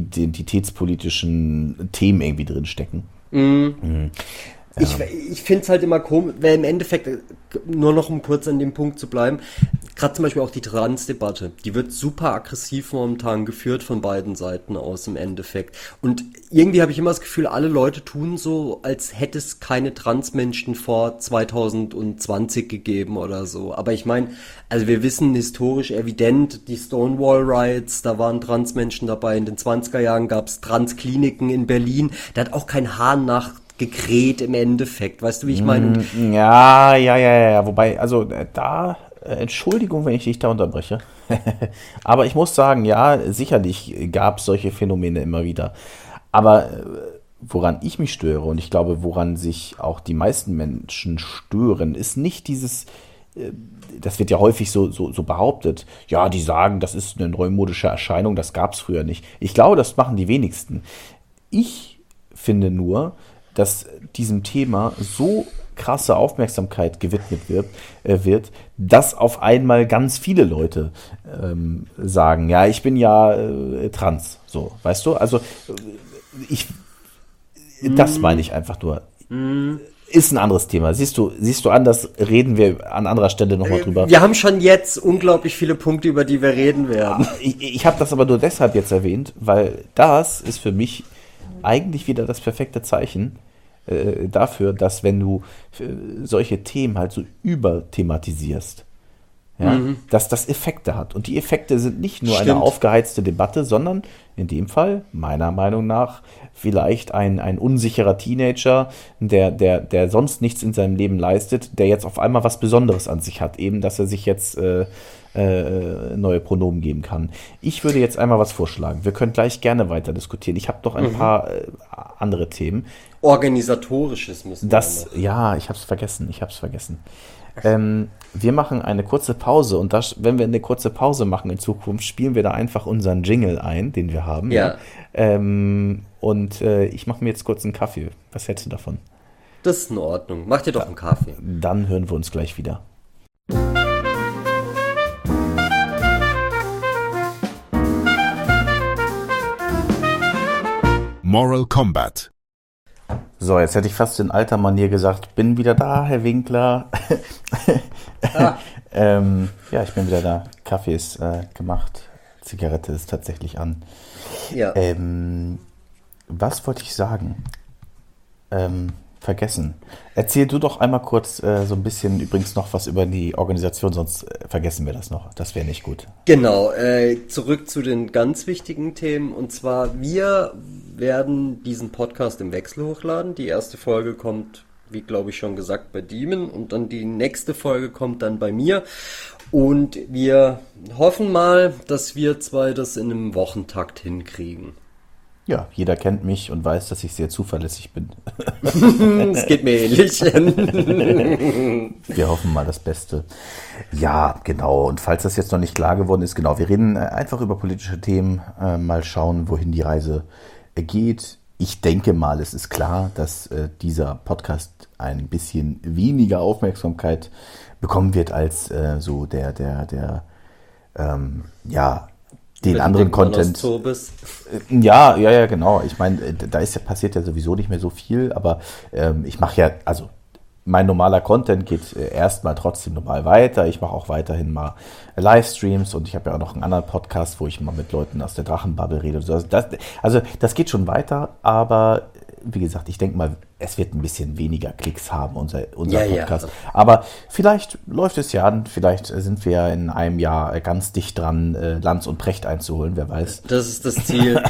identitätspolitischen Themen irgendwie drin stecken. Mhm. Ich, ich finde es halt immer komisch, weil im Endeffekt, äh, nur noch um kurz an dem Punkt zu bleiben, gerade zum Beispiel auch die Trans-Debatte, die wird super aggressiv momentan geführt von beiden Seiten aus im Endeffekt. Und irgendwie habe ich immer das Gefühl, alle Leute tun so, als hätte es keine Transmenschen vor zwanzig zwanzig gegeben oder so. Aber ich meine, also wir wissen historisch evident, die Stonewall Riots, da waren Transmenschen dabei. In den zwanziger Jahren gab es Transkliniken in Berlin. Da hat auch kein Hahn nach gekräht im Endeffekt, weißt du, wie ich meine? Und Ja, ja, ja, ja, wobei, also äh, da, äh, Entschuldigung, wenn ich dich da unterbreche, aber ich muss sagen, ja, sicherlich gab es solche Phänomene immer wieder, aber äh, woran ich mich störe und ich glaube, woran sich auch die meisten Menschen stören, ist nicht dieses, äh, das wird ja häufig so, so, so behauptet, ja, die sagen, das ist eine neumodische Erscheinung, das gab es früher nicht. Ich glaube, das machen die wenigsten. Ich finde nur, dass diesem Thema so krasse Aufmerksamkeit gewidmet wird, äh, wird, dass auf einmal ganz viele Leute ähm, sagen, ja, ich bin ja äh, trans, so, weißt du? Also äh, ich, das meine ich einfach nur. Ist ein anderes Thema. Siehst du, siehst du anders, reden wir an anderer Stelle nochmal drüber. wir haben schon jetzt unglaublich viele Punkte, über die wir reden werden. Ich, ich habe das aber nur deshalb jetzt erwähnt, weil das ist für mich eigentlich wieder das perfekte Zeichen äh, dafür, dass wenn du äh, solche Themen halt so überthematisierst, ja, mhm. dass das Effekte hat. Und die Effekte sind nicht nur Stimmt. eine aufgeheizte Debatte, sondern in dem Fall, meiner Meinung nach, vielleicht ein, ein unsicherer Teenager, der, der, der sonst nichts in seinem Leben leistet, der jetzt auf einmal was Besonderes an sich hat, eben, dass er sich jetzt äh, äh, neue Pronomen geben kann. Ich würde jetzt einmal was vorschlagen. Wir können gleich gerne weiter diskutieren. Ich habe noch ein mhm. paar äh, andere Themen. Organisatorisches müssen das, wir noch. Ja, ich habe es vergessen. Ich habe es vergessen. Ähm, wir machen eine kurze Pause und das, wenn wir eine kurze Pause machen in Zukunft, spielen wir da einfach unseren Jingle ein, den wir haben. Ja. Ähm, und äh, ich mache mir jetzt kurz einen Kaffee. Was hältst du davon? Das ist in Ordnung. Mach dir doch einen Kaffee. Dann hören wir uns gleich wieder. Moral Combat. So, jetzt hätte ich fast in alter Manier gesagt, bin wieder da, Herr Winkler. Ah. ähm, ja, ich bin wieder da. Kaffee ist äh, gemacht. Zigarette ist tatsächlich an. Ja. Ähm, was wollte ich sagen? Ähm, vergessen. Erzähl du doch einmal kurz äh, so ein bisschen übrigens noch was über die Organisation, sonst äh, vergessen wir das noch. Das wäre nicht gut. Genau, äh, zurück zu den ganz wichtigen Themen. Und zwar, wir werden diesen Podcast im Wechsel hochladen. Die erste Folge kommt, wie glaube ich schon gesagt, bei Demon. Und dann die nächste Folge kommt dann bei mir. Und wir hoffen mal, dass wir zwei das in einem Wochentakt hinkriegen. Ja, jeder kennt mich und weiß, dass ich sehr zuverlässig bin. Es geht mir ähnlich. Wir hoffen mal das Beste. Ja, genau. Und falls das jetzt noch nicht klar geworden ist, genau, wir reden einfach über politische Themen, äh, mal schauen, wohin die Reise geht. Ich denke mal, es ist klar, dass äh, dieser Podcast ein bisschen weniger Aufmerksamkeit bekommen wird als äh, so der, der, der, ähm, ja, den anderen Content. Ja, ja, ja, genau. Ich meine, da ist ja passiert ja sowieso nicht mehr so viel, aber ähm, ich mache ja, also mein normaler Content geht äh, erstmal trotzdem normal weiter. Ich mache auch weiterhin mal Livestreams und ich habe ja auch noch einen anderen Podcast, wo ich mal mit Leuten aus der Drachenbubble rede. Und so. Also, das, also das geht schon weiter, aber wie gesagt, ich denke mal, es wird ein bisschen weniger Klicks haben, unser, unser Ja, Podcast. ja. Aber vielleicht läuft es ja an, vielleicht sind wir ja in einem Jahr ganz dicht dran, äh, Lanz und Precht einzuholen, wer weiß. Das ist das Ziel.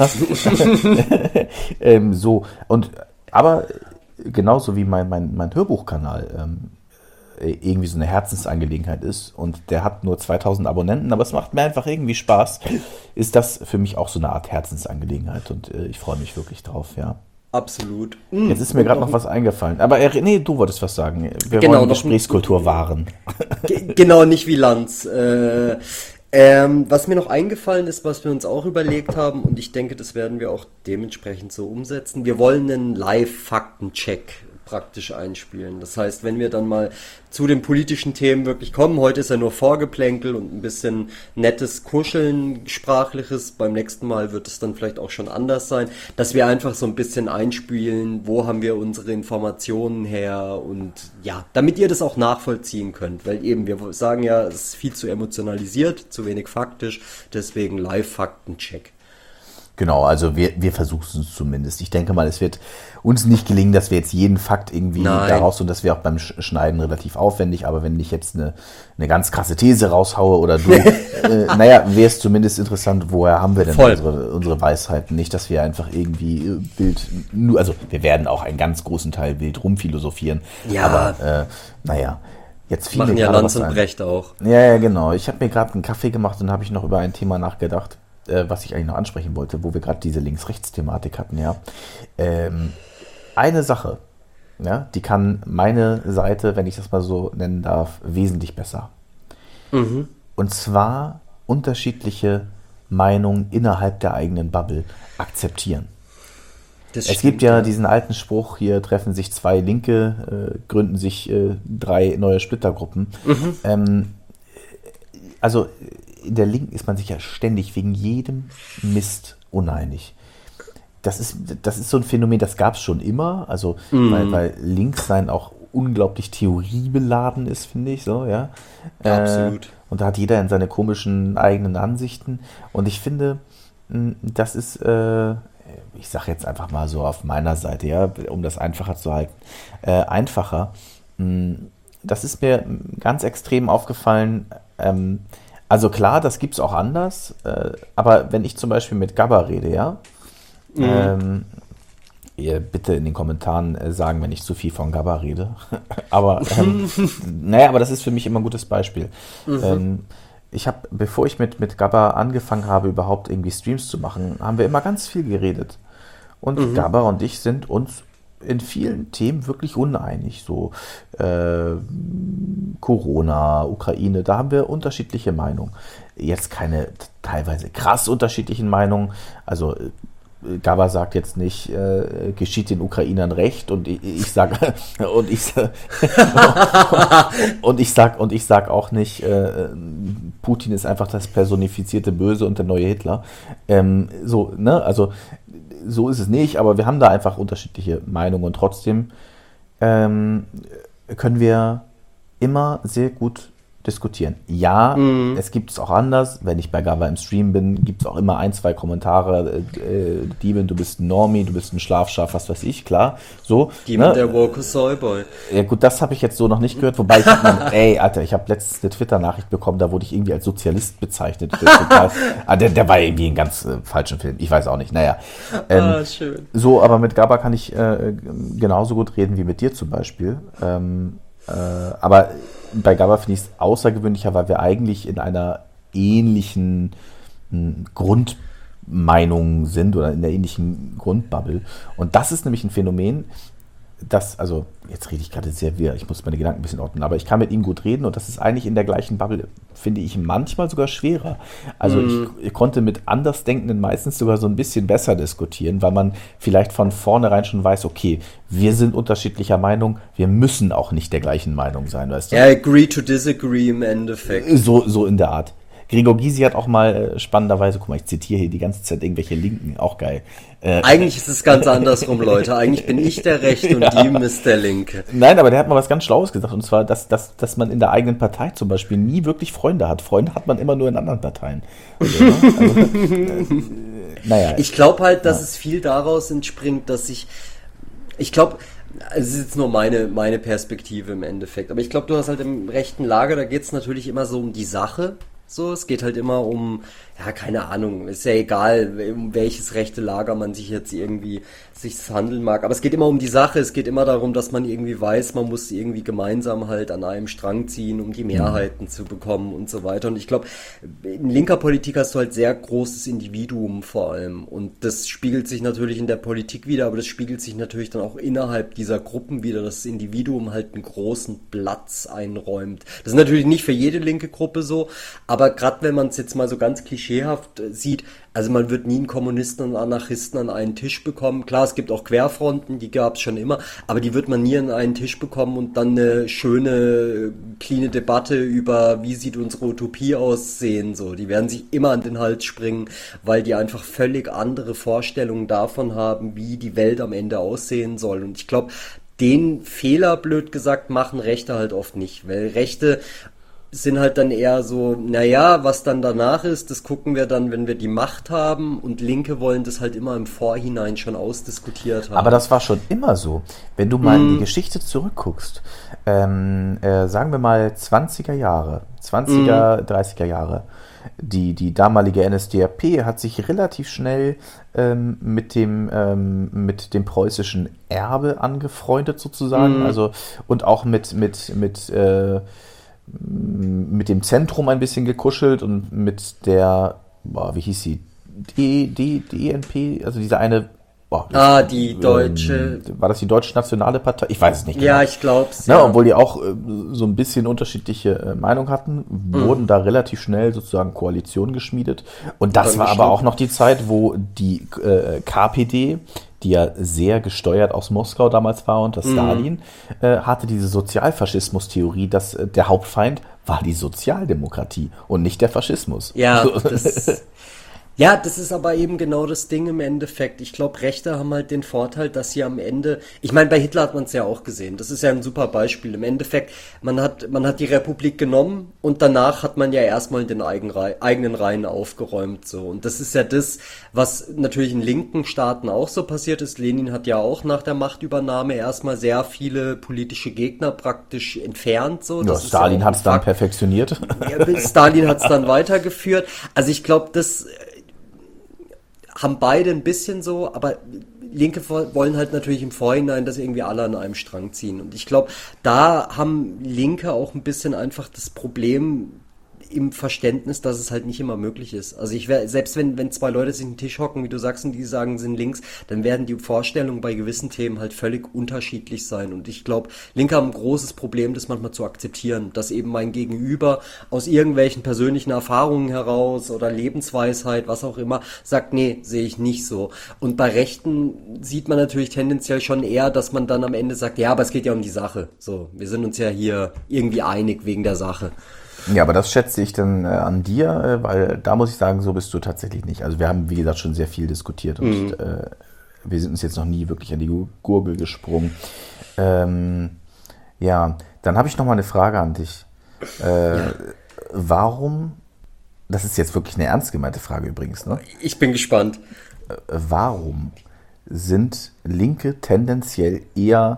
ähm, so, und aber genauso wie mein, mein, mein Hörbuchkanal ähm, irgendwie so eine Herzensangelegenheit ist und der hat nur zweitausend Abonnenten, aber es macht mir einfach irgendwie Spaß, ist das für mich auch so eine Art Herzensangelegenheit und äh, ich freue mich wirklich drauf, ja. Absolut. Jetzt ist mir gerade noch was eingefallen, aber äh, nee, du wolltest was sagen. Wir Genau, wollen noch- Gesprächskultur wahren. Ge- Genau, nicht wie Lanz. Äh, ähm, was mir noch eingefallen ist, was wir uns auch überlegt haben, und ich denke, das werden wir auch dementsprechend so umsetzen. Wir wollen einen Live-Faktencheck praktisch einspielen. Das heißt, wenn wir dann mal zu den politischen Themen wirklich kommen, heute ist ja nur Vorgeplänkel und ein bisschen nettes Kuscheln, sprachliches, beim nächsten Mal wird es dann vielleicht auch schon anders sein, dass wir einfach so ein bisschen einspielen, wo haben wir unsere Informationen her und ja, damit ihr das auch nachvollziehen könnt, weil eben wir sagen ja, es ist viel zu emotionalisiert, zu wenig faktisch, deswegen Live-Faktencheck. Genau, also wir, wir versuchen es zumindest. Ich denke mal, es wird uns nicht gelingen, dass wir jetzt jeden Fakt irgendwie Nein. daraus, und das wäre auch beim Sch- Schneiden relativ aufwendig, aber wenn ich jetzt eine, eine ganz krasse These raushaue oder du, äh, naja, wäre es zumindest interessant, woher haben wir denn Voll. unsere, unsere Weisheiten? Nicht, dass wir einfach irgendwie äh, wild, nur, also wir werden auch einen ganz großen Teil wild rumphilosophieren, Ja. aber äh, naja, jetzt fiel Machen mir ja gerade Lanz was und ein. Brecht auch. Ja, ja, genau. Ich habe mir gerade einen Kaffee gemacht und habe ich noch über ein Thema nachgedacht, äh, was ich eigentlich noch ansprechen wollte, wo wir gerade diese Links-Rechts-Thematik hatten, ja. Ähm, eine Sache, ja, die kann meine Seite, wenn ich das mal so nennen darf, wesentlich besser. Und zwar unterschiedliche Meinungen innerhalb der eigenen Bubble akzeptieren. Das Es stimmt, gibt ja diesen alten Spruch, hier treffen sich zwei Linke, äh, gründen sich äh, drei neue Splittergruppen. Ähm, also in der Linken ist man sich ja ständig wegen jedem Mist uneinig. Das ist, das ist so ein Phänomen, das gab es schon immer, also weil, weil Linkssein auch unglaublich theoriebeladen ist, finde ich so, ja. Ja, absolut. Äh, und da hat jeder in seine komischen eigenen Ansichten. Und ich finde, mh, das ist, äh, ich sage jetzt einfach mal so auf meiner Seite, ja, um das einfacher zu halten, äh, einfacher. Mh, das ist mir ganz extrem aufgefallen. Ähm, also klar, das gibt's auch anders, äh, aber wenn ich zum Beispiel mit Gabba rede, ja, ähm, ihr bitte in den Kommentaren äh, sagen, wenn ich zu viel von Gabba rede. aber ähm, naja, aber das ist für mich immer ein gutes Beispiel. Ähm, ich habe, bevor ich mit, mit Gabba angefangen habe, überhaupt irgendwie Streams zu machen, haben wir immer ganz viel geredet. Und Gabba und ich sind uns in vielen Themen wirklich uneinig. So äh, Corona, Ukraine, da haben wir unterschiedliche Meinungen. Jetzt keine teilweise krass unterschiedlichen Meinungen. Also äh, Gabba sagt jetzt nicht, äh, geschieht den Ukrainern recht, und ich, ich sage und ich und ich sag und ich sag auch nicht, äh, Putin ist einfach das personifizierte Böse und der neue Hitler. Ähm, so, ne, also so ist es nicht, aber wir haben da einfach unterschiedliche Meinungen und trotzdem ähm, können wir immer sehr gut diskutieren. Ja, Mhm. es gibt es auch anders. Wenn ich bei Gabba im Stream bin, gibt es auch immer ein, zwei Kommentare. Äh, Demon, du bist ein Normie, du bist ein Schlafschaf, was weiß ich, klar. So, Demon, ne? der Woke Soyboy. Ja gut, das habe ich jetzt so noch nicht gehört, wobei ich hab mal, ey, Alter, ich habe letztens eine Twitter-Nachricht bekommen, da wurde ich irgendwie als Sozialist bezeichnet. Das ist total, ah, der, der war irgendwie ein ganz äh, falschen Film, ich weiß auch nicht, naja. Ähm, Ah, schön. so, aber mit Gabba kann ich äh, genauso gut reden wie mit dir zum Beispiel. Ähm, äh, aber bei Gabba finde ich es außergewöhnlicher, weil wir eigentlich in einer ähnlichen mh, Grundmeinung sind oder in der ähnlichen Grundbubble. Und das ist nämlich ein Phänomen, das, also jetzt rede ich gerade sehr wirr, ich muss meine Gedanken ein bisschen ordnen, aber ich kann mit ihm gut reden und das ist eigentlich in der gleichen Bubble, finde ich, manchmal sogar schwerer. Also Mhm. ich, ich konnte mit Andersdenkenden meistens sogar so ein bisschen besser diskutieren, weil man vielleicht von vornherein schon weiß, okay, wir sind unterschiedlicher Meinung, wir müssen auch nicht der gleichen Meinung sein, weißt du? Ja, agree to disagree im Endeffekt. So, so in der Art. Gregor Gysi hat auch mal äh, spannenderweise, guck mal, ich zitiere hier die ganze Zeit irgendwelche Linken, auch geil. Äh, Eigentlich ist es ganz andersrum, Leute. Eigentlich bin ich der Rechte und Ja. die Mister Linke. Nein, aber der hat mal was ganz Schlaues gesagt, und zwar, dass, dass, dass man in der eigenen Partei zum Beispiel nie wirklich Freunde hat. Freunde hat man immer nur in anderen Parteien. Also, also, äh, naja. Ich glaube halt, dass es viel daraus entspringt, dass sich Ich glaube, es ist jetzt nur meine, meine Perspektive im Endeffekt, aber ich glaube, du hast halt im rechten Lager, da geht es natürlich immer so um die Sache. So, es geht halt immer um, ja, keine Ahnung, ist ja egal, um welches rechte Lager man sich jetzt irgendwie sich handeln mag. Aber es geht immer um die Sache, es geht immer darum, dass man irgendwie weiß, man muss irgendwie gemeinsam halt an einem Strang ziehen, um die Mehrheiten mhm. zu bekommen und so weiter. Und ich glaube, in linker Politik hast du halt sehr großes Individuum vor allem. Und das spiegelt sich natürlich in der Politik wieder, aber das spiegelt sich natürlich dann auch innerhalb dieser Gruppen wieder, dass das Individuum halt einen großen Platz einräumt. Das ist natürlich nicht für jede linke Gruppe so, aber gerade wenn man es jetzt mal so ganz klischeehaft sieht, also man wird nie einen Kommunisten und Anarchisten an einen Tisch bekommen. Klar, es gibt auch Querfronten, die gab es schon immer, aber die wird man nie an einen Tisch bekommen und dann eine schöne, cleane Debatte über, wie sieht unsere Utopie aussehen, so. Die werden sich immer an den Hals springen, weil die einfach völlig andere Vorstellungen davon haben, wie die Welt am Ende aussehen soll. Und ich glaube, den Fehler, blöd gesagt, machen Rechte halt oft nicht, weil Rechte sind halt dann eher so, naja, was dann danach ist, das gucken wir dann, wenn wir die Macht haben, und Linke wollen das halt immer im Vorhinein schon ausdiskutiert haben. Aber das war schon immer so. Wenn du mal hm. in die Geschichte zurückguckst, ähm, äh, sagen wir mal zwanziger Jahre, zwanziger, hm. dreißiger Jahre, die, die damalige N S D A P hat sich relativ schnell ähm, mit dem ähm, mit dem preußischen Erbe angefreundet sozusagen, hm. also und auch mit mit mit äh, mit dem Zentrum ein bisschen gekuschelt und mit der, boah, wie hieß sie, die, die, die E N P, also diese eine, boah, ah, die ähm, deutsche, war das die Deutsche Nationale Partei? Ich weiß es nicht genau. Ja, ich glaub's. Ja, ja. Obwohl die auch äh, so ein bisschen unterschiedliche äh, Meinung hatten, mhm. wurden da relativ schnell sozusagen Koalitionen geschmiedet. Und das war aber auch noch die Zeit, wo die äh, K P D, die ja sehr gesteuert aus Moskau damals war, unter Stalin, mhm. äh, hatte diese Sozialfaschismus-Theorie, dass äh, der Hauptfeind war die Sozialdemokratie und nicht der Faschismus. Ja, das, ja, das ist aber eben genau das Ding im Endeffekt. Ich glaube, Rechte haben halt den Vorteil, dass sie am Ende, ich meine, bei Hitler hat man es ja auch gesehen, das ist ja ein super Beispiel. Im Endeffekt, man hat, man hat die Republik genommen und danach hat man ja erstmal in den eigenen Reihen aufgeräumt, so. Und das ist ja das, was natürlich in linken Staaten auch so passiert ist. Lenin hat ja auch nach der Machtübernahme erstmal sehr viele politische Gegner praktisch entfernt, so. Das ja, Stalin ja hat es dann perfektioniert. Ja, Stalin hat es dann weitergeführt. Also ich glaube, das haben beide ein bisschen so, aber Linke wollen halt natürlich im Vorhinein, dass irgendwie alle an einem Strang ziehen. Und ich glaube, da haben Linke auch ein bisschen einfach das Problem im Verständnis, dass es halt nicht immer möglich ist. Also ich wäre, selbst wenn, wenn zwei Leute sich an den Tisch hocken, wie du sagst, und die sagen, sind links, dann werden die Vorstellungen bei gewissen Themen halt völlig unterschiedlich sein. Und ich glaube, Linke haben ein großes Problem, das manchmal zu akzeptieren, dass eben mein Gegenüber aus irgendwelchen persönlichen Erfahrungen heraus oder Lebensweisheit, was auch immer, sagt, nee, sehe ich nicht so. Und bei Rechten sieht man natürlich tendenziell schon eher, dass man dann am Ende sagt, ja, aber es geht ja um die Sache. So, wir sind uns ja hier irgendwie einig wegen der Sache. Ja, aber das schätze ich dann äh, an dir, äh, weil da muss ich sagen, so bist du tatsächlich nicht. Also wir haben, wie gesagt, schon sehr viel diskutiert und mhm. äh, wir sind uns jetzt noch nie wirklich an die Gurgel gesprungen. Ähm, ja, dann habe ich noch mal eine Frage an dich. Äh, ja. Warum, das ist jetzt wirklich eine ernst gemeinte Frage übrigens, ne? Ich bin gespannt. Äh, warum sind Linke tendenziell eher,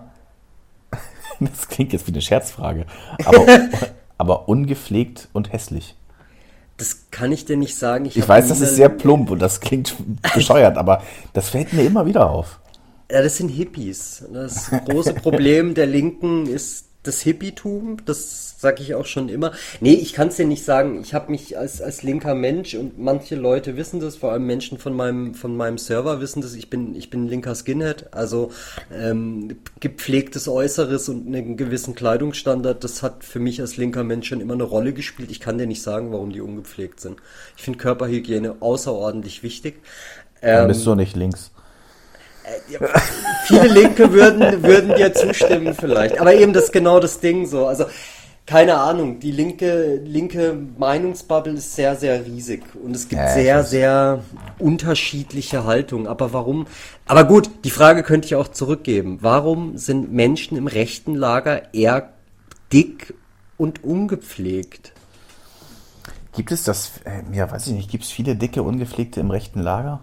das klingt jetzt wie eine Scherzfrage, aber... aber ungepflegt und hässlich? Das kann ich dir nicht sagen. Ich, ich weiß, das ist sehr plump und das klingt bescheuert, aber das fällt mir immer wieder auf. Ja, das sind Hippies. Das große Problem der Linken ist das Hippietum, das sage ich auch schon immer. Nee, ich kann es dir nicht sagen. Ich habe mich als als linker Mensch, und manche Leute wissen das, vor allem Menschen von meinem von meinem Server wissen das, ich bin ich bin linker Skinhead, also ähm, gepflegtes Äußeres und einen gewissen Kleidungsstandard, das hat für mich als linker Mensch schon immer eine Rolle gespielt. Ich kann dir nicht sagen, warum die ungepflegt sind. Ich finde Körperhygiene außerordentlich wichtig. Dann ähm, bist du nicht links. Ja, viele Linke würden, würden dir zustimmen vielleicht. Aber eben das ist genau das Ding so. Also, keine Ahnung, die linke, linke Meinungsbubble ist sehr, sehr riesig. Und es gibt ja, sehr, sehr unterschiedliche Haltungen. Aber warum? Aber gut, die Frage könnte ich auch zurückgeben. Warum sind Menschen im rechten Lager eher dick und ungepflegt? Gibt es das, ja, weiß ich nicht, gibt es viele dicke, ungepflegte im rechten Lager?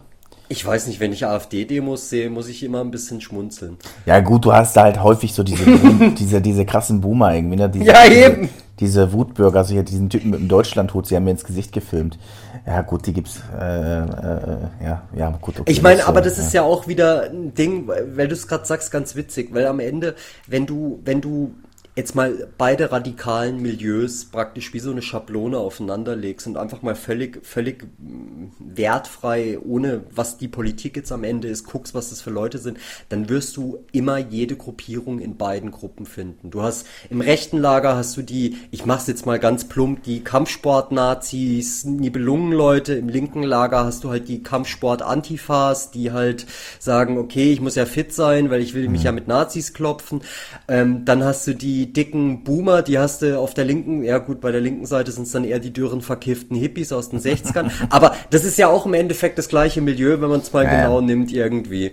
Ich weiß nicht, wenn ich AfD-Demos sehe, muss ich immer ein bisschen schmunzeln. Ja gut, du hast da halt häufig so diese, diese, diese krassen Boomer irgendwie, ne? Diese, Ja, eben. Diese, diese Wutbürger, also hier diesen Typen mit dem Deutschlandhut, sie haben mir ins Gesicht gefilmt. Ja gut, die gibt's, äh, äh, ja, ja, gut, okay. Ich meine, das, aber äh, das ist ja auch wieder ein Ding, weil du es gerade sagst, ganz witzig, weil am Ende, wenn du, wenn du jetzt mal beide radikalen Milieus praktisch wie so eine Schablone aufeinander legst und einfach mal völlig, völlig wertfrei, ohne was die Politik jetzt am Ende ist, guckst, was das für Leute sind, dann wirst du immer jede Gruppierung in beiden Gruppen finden. Du hast im rechten Lager hast du die, ich mach's jetzt mal ganz plump, die Kampfsport-Nazis, Nibelungenleute, im linken Lager hast du halt die Kampfsport-Antifas, die halt sagen, okay, ich muss ja fit sein, weil ich will mich ja mit Nazis klopfen. Ähm, dann hast du die dicken Boomer, die hast du auf der linken, ja gut, bei der linken Seite sind es dann eher die dürren, verkifften Hippies aus den sechzigern, aber das ist ja auch im Endeffekt das gleiche Milieu, wenn man es mal ja. genau nimmt irgendwie.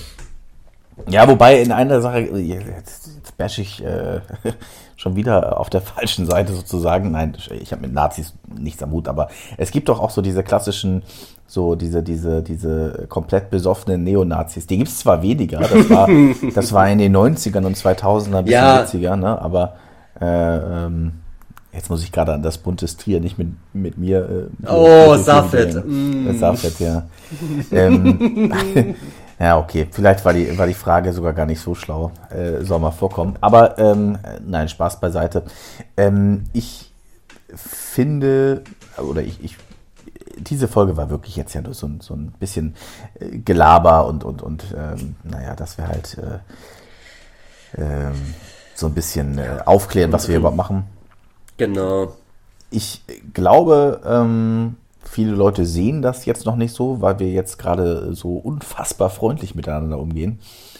Ja, wobei in einer Sache, jetzt, jetzt bash ich äh, schon wieder auf der falschen Seite sozusagen, nein, ich habe mit Nazis nichts am Hut, aber es gibt doch auch so diese klassischen, so diese, diese, diese komplett besoffenen Neonazis, die gibt es zwar weniger, das war, das war in den neunzigern und zweitausender ein bisschen Ja. witziger, ne? Aber äh, ähm, jetzt muss ich gerade an das buntes Trier nicht mit, mit mir. Äh, Oh, Safed. Mm. Safed, ja. ähm, ja, okay. Vielleicht war die, war die Frage sogar gar nicht so schlau. Äh, soll mal vorkommen. Aber ähm, nein, Spaß beiseite. Ähm, ich finde, oder ich, ich diese Folge war wirklich jetzt ja nur so, so ein bisschen äh, Gelaber und, und, und ähm, naja, dass wir halt äh, ähm, so ein bisschen äh, aufklären, was wir überhaupt machen. Genau. Ich glaube, ähm, viele Leute sehen das jetzt noch nicht so, weil wir jetzt gerade so unfassbar freundlich miteinander umgehen.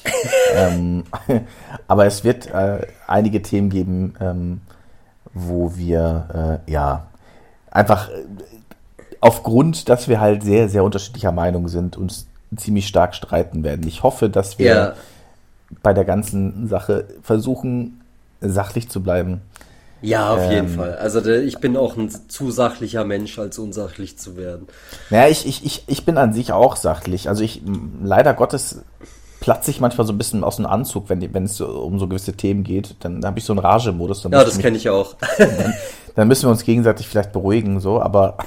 ähm, aber es wird äh, einige Themen geben, ähm, wo wir äh, ja einfach äh, aufgrund, dass wir halt sehr, sehr unterschiedlicher Meinung sind, uns ziemlich stark streiten werden. Ich hoffe, dass wir Ja. bei der ganzen Sache versuchen, sachlich zu bleiben. Ja, auf Ähm, jeden Fall. Also der, ich bin auch ein zu sachlicher Mensch, als unsachlich zu werden. Naja, ich, ich, ich, ich bin an sich auch sachlich. Also ich, m, leider Gottes, platze ich manchmal so ein bisschen aus dem Anzug, wenn, die- wenn es so um so gewisse Themen geht. Dann habe ich so einen Rage-Modus. Dann Ja, muss das ich mich- kenne ich auch. Dann, dann müssen wir uns gegenseitig vielleicht beruhigen, so, aber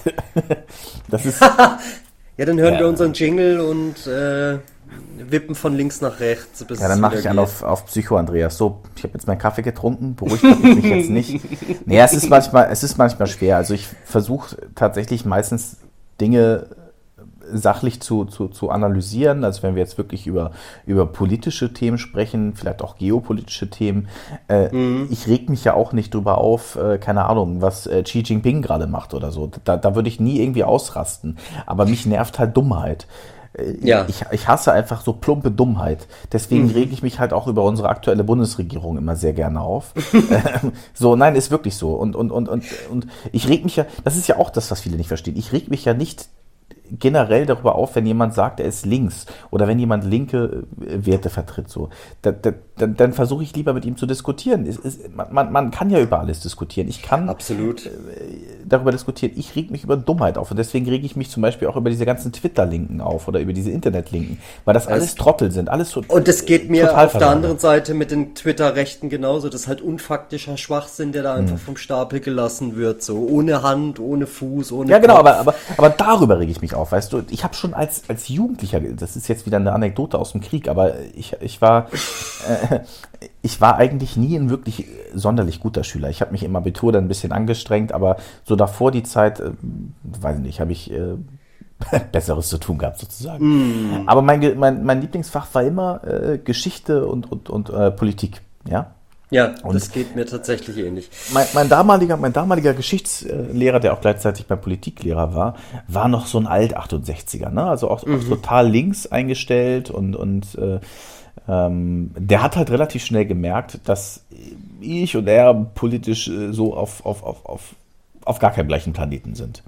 das ist, Ja, dann hören Ja. wir unseren Jingle und äh, wippen von links nach rechts. Bis ja, dann es mache wieder ich an geht. auf, auf Psycho, Andreas. So, ich habe jetzt meinen Kaffee getrunken, beruhigt hab ich mich jetzt nicht. Naja, es ist manchmal, es ist manchmal schwer. Also ich versuche tatsächlich meistens Dinge sachlich zu, zu, zu analysieren. Also wenn wir jetzt wirklich über, über politische Themen sprechen, vielleicht auch geopolitische Themen. Äh, Ich reg mich ja auch nicht drüber auf, äh, keine Ahnung, was äh, Xi Jinping gerade macht oder so. Da, da würde ich nie irgendwie ausrasten. Aber mich nervt halt Dummheit. Äh, Ja. Ich, ich hasse einfach so plumpe Dummheit. Deswegen rege ich mich halt auch über unsere aktuelle Bundesregierung immer sehr gerne auf. Ähm, so, nein, ist wirklich so. Und, und, und, und, und ich reg mich ja, das ist ja auch das, was viele nicht verstehen. Ich reg mich ja nicht generell darüber auf, wenn jemand sagt, er ist links oder wenn jemand linke äh, Werte vertritt. So. Da, da, dann dann versuche ich lieber mit ihm zu diskutieren. Es, es, man, man kann ja über alles diskutieren. Ich kann Absolut. darüber diskutieren. Ich reg mich über Dummheit auf und deswegen rege ich mich zum Beispiel auch über diese ganzen Twitter-Linken auf oder über diese Internet-Linken, weil das alles Trottel sind, alles so Und das geht mir total auf der Versager. anderen Seite mit den Twitter-Rechten genauso. Das ist halt unfaktischer Schwachsinn, der da Mhm. einfach vom Stapel gelassen wird. So ohne Hand, ohne Fuß, ohne Ja, genau, Kopf. aber, aber, aber darüber rege ich mich auf, weißt du. Ich habe schon als, als Jugendlicher, das ist jetzt wieder eine Anekdote aus dem Krieg, aber ich, ich war äh, ich war eigentlich nie ein wirklich sonderlich guter Schüler. Ich habe mich im Abitur dann ein bisschen angestrengt, aber so davor die Zeit, äh, weiß ich nicht, habe ich äh, Besseres zu tun gehabt sozusagen. Aber mein, Ge- mein, mein Lieblingsfach war immer äh, Geschichte und, und, und äh, Politik, ja. Ja, Und- das geht mir tatsächlich ähnlich. Mein, mein, damaliger, mein damaliger Geschichtslehrer, der auch gleichzeitig mein Politiklehrer war, war noch so ein Alt-achtundsechziger, ne? Also auch, auch total links eingestellt und, und äh, ähm, der hat halt relativ schnell gemerkt, dass ich und er politisch äh, so auf, auf, auf, auf, auf gar keinem gleichen Planeten sind.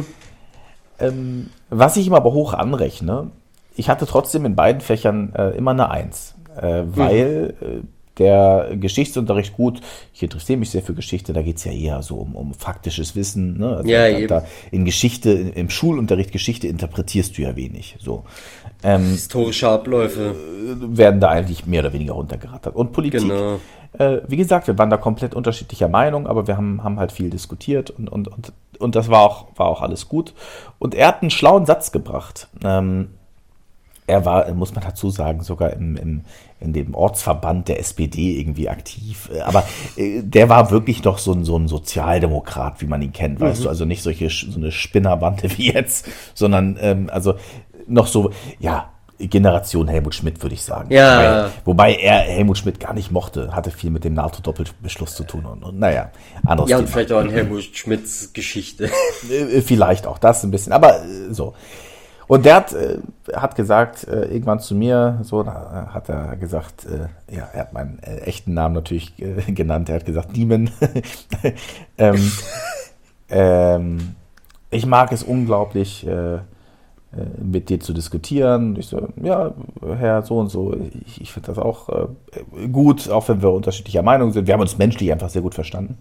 Ähm, was ich ihm aber hoch anrechne, ich hatte trotzdem in beiden Fächern äh, immer eine Eins, äh, weil äh, der Geschichtsunterricht gut. Ich interessiere mich sehr für Geschichte, da geht es ja eher so um, um faktisches Wissen. Ne? Also ja, da, eben. Da in Geschichte, im Schulunterricht Geschichte interpretierst du ja wenig. So. Ähm, Historische Abläufe werden da eigentlich mehr oder weniger runtergerattert. Und Politik, genau. äh, wie gesagt, wir waren da komplett unterschiedlicher Meinung, aber wir haben, haben halt viel diskutiert und, und, und, und das war auch, war auch alles gut. Und er hat einen schlauen Satz gebracht. Ähm, er war, muss man dazu sagen, sogar im, im, in dem Ortsverband der S P D irgendwie aktiv. Aber äh, der war wirklich noch so ein, so ein Sozialdemokrat, wie man ihn kennt, weißt Mhm. du? Also nicht solche, so eine Spinnerbande wie jetzt, sondern ähm, also noch so, ja, Generation Helmut Schmidt, würde ich sagen. Ja. Wobei, wobei er Helmut Schmidt gar nicht mochte, hatte viel mit dem NATO-Doppelbeschluss zu tun und, und naja, anderes Ja, und Thema. vielleicht auch an Helmut Schmidts Geschichte. Äh, Vielleicht auch das ein bisschen, aber äh, so. Und der hat, äh, hat gesagt, äh, irgendwann zu mir, so, da hat er gesagt, äh, ja, er hat meinen äh, echten Namen natürlich äh, genannt, er hat gesagt, Niemen. ähm, ähm, ich mag es unglaublich, äh, mit dir zu diskutieren. Ich so, ja, Herr so und so, ich, ich finde das auch äh, gut, auch wenn wir unterschiedlicher Meinung sind. Wir haben uns menschlich einfach sehr gut verstanden.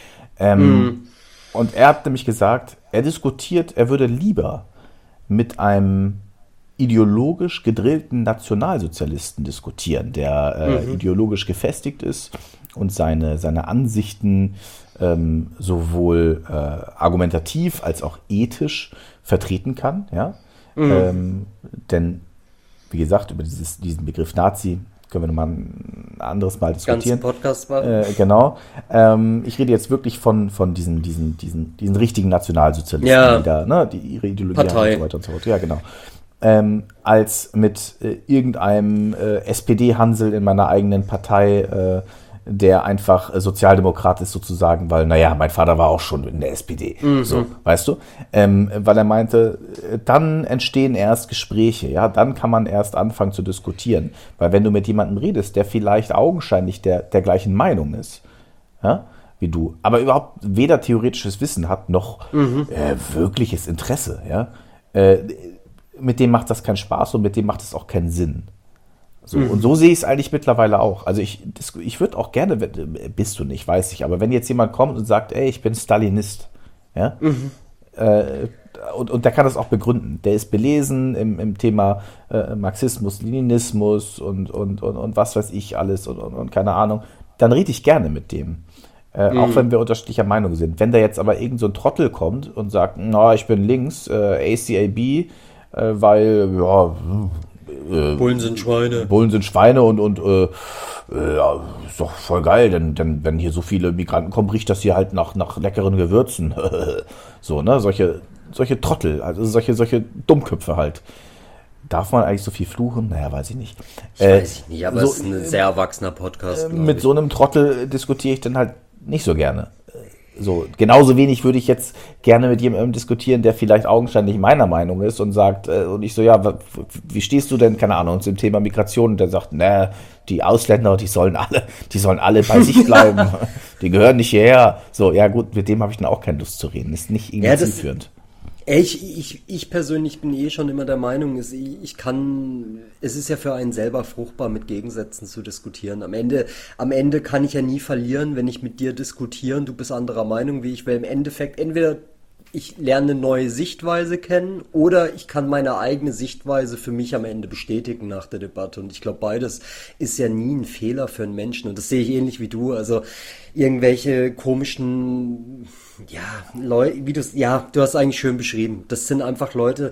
Ähm, Mhm. Und er hat nämlich gesagt, er diskutiert, er würde lieber mit einem ideologisch gedrillten Nationalsozialisten diskutieren, der äh, Mhm. ideologisch gefestigt ist und seine, seine Ansichten ähm, sowohl äh, argumentativ als auch ethisch vertreten kann, ja. Mhm. Ähm, denn, wie gesagt, über dieses, diesen Begriff Nazi können wir nochmal ein anderes Mal Ganzen diskutieren. Podcast machen. Äh, genau. Ähm, ich rede jetzt wirklich von, von diesen, diesen, diesen, diesen richtigen Nationalsozialisten, Ja. die da, ne, die ihre Ideologie Partei. haben und so weiter und so fort. Ja, genau. Ähm, als mit äh, irgendeinem äh, S P D-Hansel in meiner eigenen Partei, äh, der einfach äh, Sozialdemokrat ist sozusagen, weil, naja, mein Vater war auch schon in der S P D, Mhm. so, weißt du? Ähm, weil er meinte, äh, dann entstehen erst Gespräche, ja, dann kann man erst anfangen zu diskutieren, weil wenn du mit jemandem redest, der vielleicht augenscheinlich der, der gleichen Meinung ist, ja, wie du, aber überhaupt weder theoretisches Wissen hat, noch Mhm. äh, wirkliches Interesse, ja, äh, mit dem macht das keinen Spaß und mit dem macht es auch keinen Sinn. So, Mhm. und so sehe ich es eigentlich mittlerweile auch. Also ich, das, ich würde auch gerne, wenn- bist du nicht, weiß ich, aber wenn jetzt jemand kommt und sagt, ey, ich bin Stalinist, ja, Mhm. äh, und, und der kann das auch begründen. Der ist belesen im, im Thema äh, Marxismus, Leninismus und, und, und, und was weiß ich alles und, und, und keine Ahnung, dann rede ich gerne mit dem. Äh, Mhm. Auch wenn wir unterschiedlicher Meinung sind. Wenn da jetzt aber irgend so ein Trottel kommt und sagt, na, ich bin links, äh, A C A B, äh, weil, ja, äh, Bullen sind Schweine. Bullen sind Schweine und, und äh, äh, ja, ist doch voll geil, denn, denn wenn hier so viele Migranten kommen, riecht das hier halt nach, nach leckeren Gewürzen. So, ne, solche, solche Trottel, also solche, solche Dummköpfe halt. Darf man eigentlich so viel fluchen? Naja, weiß ich nicht. Ich Äh, weiß ich nicht, aber so, es ist ein sehr erwachsener Podcast. glaub mit ich. so einem Trottel diskutiere ich dann halt nicht so gerne. So, genauso wenig würde ich jetzt gerne mit jemandem diskutieren, der vielleicht augenscheinlich meiner Meinung ist und sagt, äh, und ich so, ja, w- wie stehst du denn, keine Ahnung, zum Thema Migration? Und der sagt, na, die Ausländer, die sollen alle, die sollen alle bei sich bleiben. Die gehören nicht hierher. So, ja gut, mit dem habe ich dann auch keine Lust zu reden. Ist nicht irgendwie Ja, das- zielführend. Ey, Ich, ich, ich persönlich bin eh schon immer der Meinung, es- ich kann, es ist ja für einen selber fruchtbar, mit Gegensätzen zu diskutieren. Am Ende, am Ende kann ich ja nie verlieren, wenn ich mit dir diskutiere und du bist anderer Meinung wie ich, weil im Endeffekt entweder ich lerne eine neue Sichtweise kennen oder ich kann meine eigene Sichtweise für mich am Ende bestätigen nach der Debatte. Und ich glaube, beides ist ja nie ein Fehler für einen Menschen. Und das sehe ich ähnlich wie du. Also irgendwelche komischen, ja, Leute, wie du ja, du hast eigentlich schön beschrieben. Das sind einfach Leute,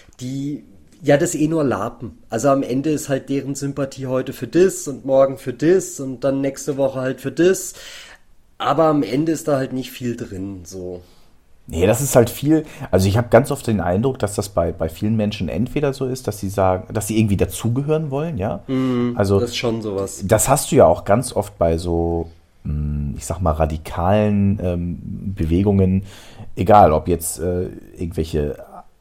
die ja das eh nur lapen. Also am Ende ist halt deren Sympathie heute für das und morgen für das und dann nächste Woche halt für das. Aber am Ende ist da halt nicht viel drin, so. Nee, das ist halt viel, also ich habe ganz oft den Eindruck, dass das bei, bei vielen Menschen entweder so ist, dass sie sagen, dass sie irgendwie dazugehören wollen, ja. Also Das ist schon sowas. das hast du ja auch ganz oft bei so, mh, ich sag mal, radikalen ähm, Bewegungen, egal ob jetzt äh, irgendwelche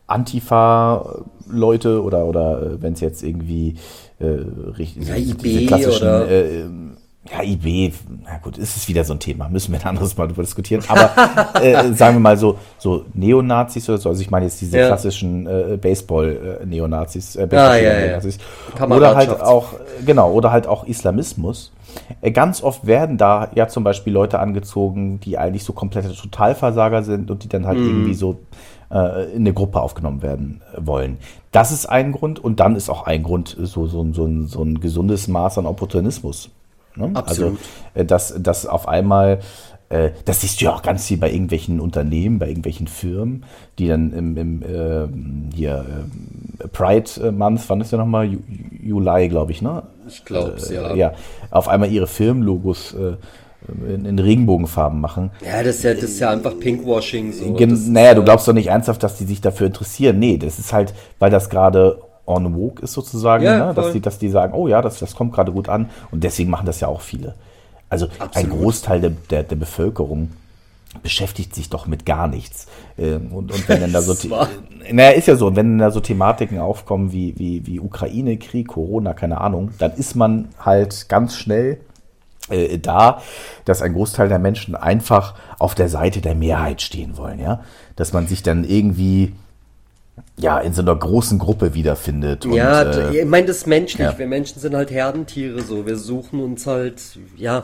Antifa-Leute oder, oder äh, wenn es jetzt irgendwie äh, richtig, Ja, diese, I B diese klassischen oder- äh, Ja, I B, na gut, ist es wieder so ein Thema, müssen wir ein anderes Mal drüber diskutieren. Aber äh, sagen wir mal so, so Neonazis oder so, also ich meine jetzt diese Ja. klassischen äh, Baseball-Neonazis, äh, Ah, ja, ja. Baseball-Neonazis. Oder Kameradschafts- halt auch, äh, genau, oder halt auch Islamismus. Äh, ganz oft werden da ja zum Beispiel Leute angezogen, die eigentlich so komplette Totalversager sind und die dann halt Mhm. irgendwie so äh, in eine Gruppe aufgenommen werden äh, wollen. Das ist ein Grund und dann ist auch ein Grund so, so, so, ein, so ein gesundes Maß an Opportunismus. Ne? Absolut. Also, äh, dass, dass auf einmal, äh, das siehst du ja auch ganz viel bei irgendwelchen Unternehmen, bei irgendwelchen Firmen, die dann im, im äh, hier äh, Pride Month, wann ist ja nochmal? Ju- Juli, glaube ich, ne? Ich glaub's, Äh, ja. ja, auf einmal ihre Firmenlogos äh, in, in Regenbogenfarben machen. Ja, das ist ja, das ist ja einfach Pinkwashing. So. Gen Das ist, naja, du äh, glaubst doch nicht ernsthaft, dass die sich dafür interessieren. Nee, das ist halt, weil das gerade on woke ist sozusagen, Ja, ne? dass, voll. die, dass die sagen, oh ja, das, das kommt gerade gut an und deswegen machen das ja auch viele. Also ein Absolut. Großteil der, der, der Bevölkerung beschäftigt sich doch mit gar nichts. Ähm, Und, und wenn dann da so, Das war- naja, ist ja so, und wenn da so Thematiken aufkommen wie, wie, wie Ukraine-Krieg, Corona, keine Ahnung, dann ist man halt ganz schnell äh, da, dass ein Großteil der Menschen einfach auf der Seite der Mehrheit stehen wollen, ja, dass man sich dann irgendwie ja in so einer großen Gruppe wiederfindet. Und, Ja, äh, ich meine, das ist menschlich. ja. Wir Menschen sind halt Herdentiere so. Wir suchen uns halt, ja,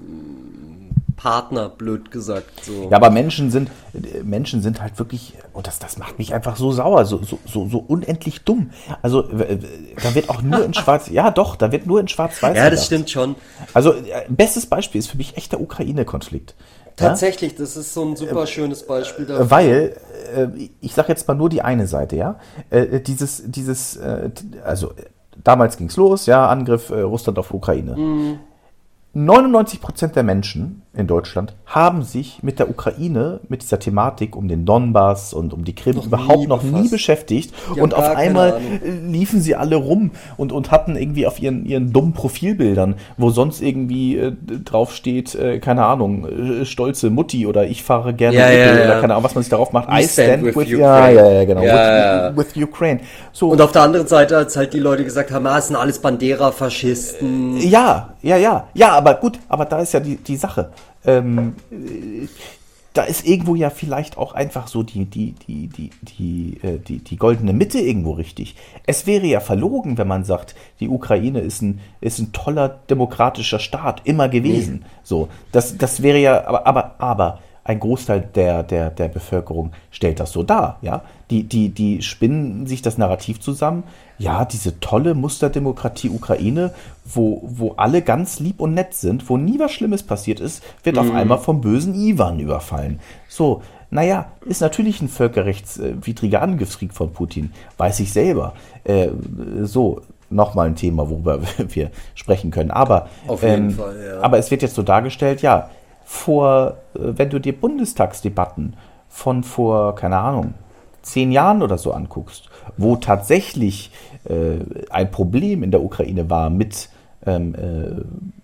Partner, blöd gesagt. So. Ja, aber Menschen sind, äh, Menschen sind halt wirklich, und das, das macht mich einfach so sauer, so, so, so, so unendlich dumm. Also, äh, da wird auch nur in Schwarz, ja doch, da wird nur in Schwarz-Weiß Ja, das gedacht. stimmt schon. Also, äh, bestes Beispiel ist für mich echt der Ukraine-Konflikt. Ja? Tatsächlich, das ist so ein super schönes Beispiel dafür. Weil, äh, ich sage jetzt mal nur die eine Seite, ja, äh, dieses, dieses, äh, also äh, damals ging's los, ja, Angriff äh, Russland auf Ukraine. Mhm. neunundneunzig Prozent der Menschen in Deutschland haben sich mit der Ukraine, mit dieser Thematik um den Donbass und um die Krim Noch überhaupt nie noch nie befasst. beschäftigt. Die Und haben auf gar keine einmal Ahnung. äh, liefen sie alle rum und, und hatten irgendwie auf ihren, ihren dummen Profilbildern, wo sonst irgendwie äh, drauf steht, äh, keine Ahnung, äh, stolze Mutti oder ich fahre gerne Ja, Opel ja, ja. oder keine Ahnung, was man sich darauf macht. We I stand, stand with, with ja, Ukraine. ja, ja, genau, Ja, ja. with, with Ukraine. So, Und auf der anderen Seite, als halt die Leute gesagt haben, ah, es sind alles Bandera-Faschisten. ja, ja, ja, ja, aber gut, aber da ist ja die, die Sache. Ähm, äh, da ist irgendwo ja vielleicht auch einfach so die, die, die, die, die, äh, die, die goldene Mitte irgendwo richtig. Es wäre ja verlogen, wenn man sagt, die Ukraine ist ein, ist ein toller demokratischer Staat, immer gewesen. So, das, das wäre ja, aber, aber, aber ein Großteil der, der, der Bevölkerung stellt das so dar, ja. Die, die, die spinnen sich das Narrativ zusammen. Ja, diese tolle Musterdemokratie Ukraine, wo, wo alle ganz lieb und nett sind, wo nie was Schlimmes passiert ist, wird auf einmal vom bösen Iwan überfallen. So, naja, ist natürlich ein völkerrechtswidriger Angriffskrieg von Putin, weiß ich selber. Äh, so, nochmal ein Thema, worüber wir sprechen können. Aber, Auf jeden ähm, Fall, ja. aber es wird jetzt so dargestellt, ja, vor, äh, wenn du dir Bundestagsdebatten von vor, keine Ahnung, zehn Jahren oder so anguckst, wo tatsächlich äh, ein Problem in der Ukraine war mit, ähm, äh,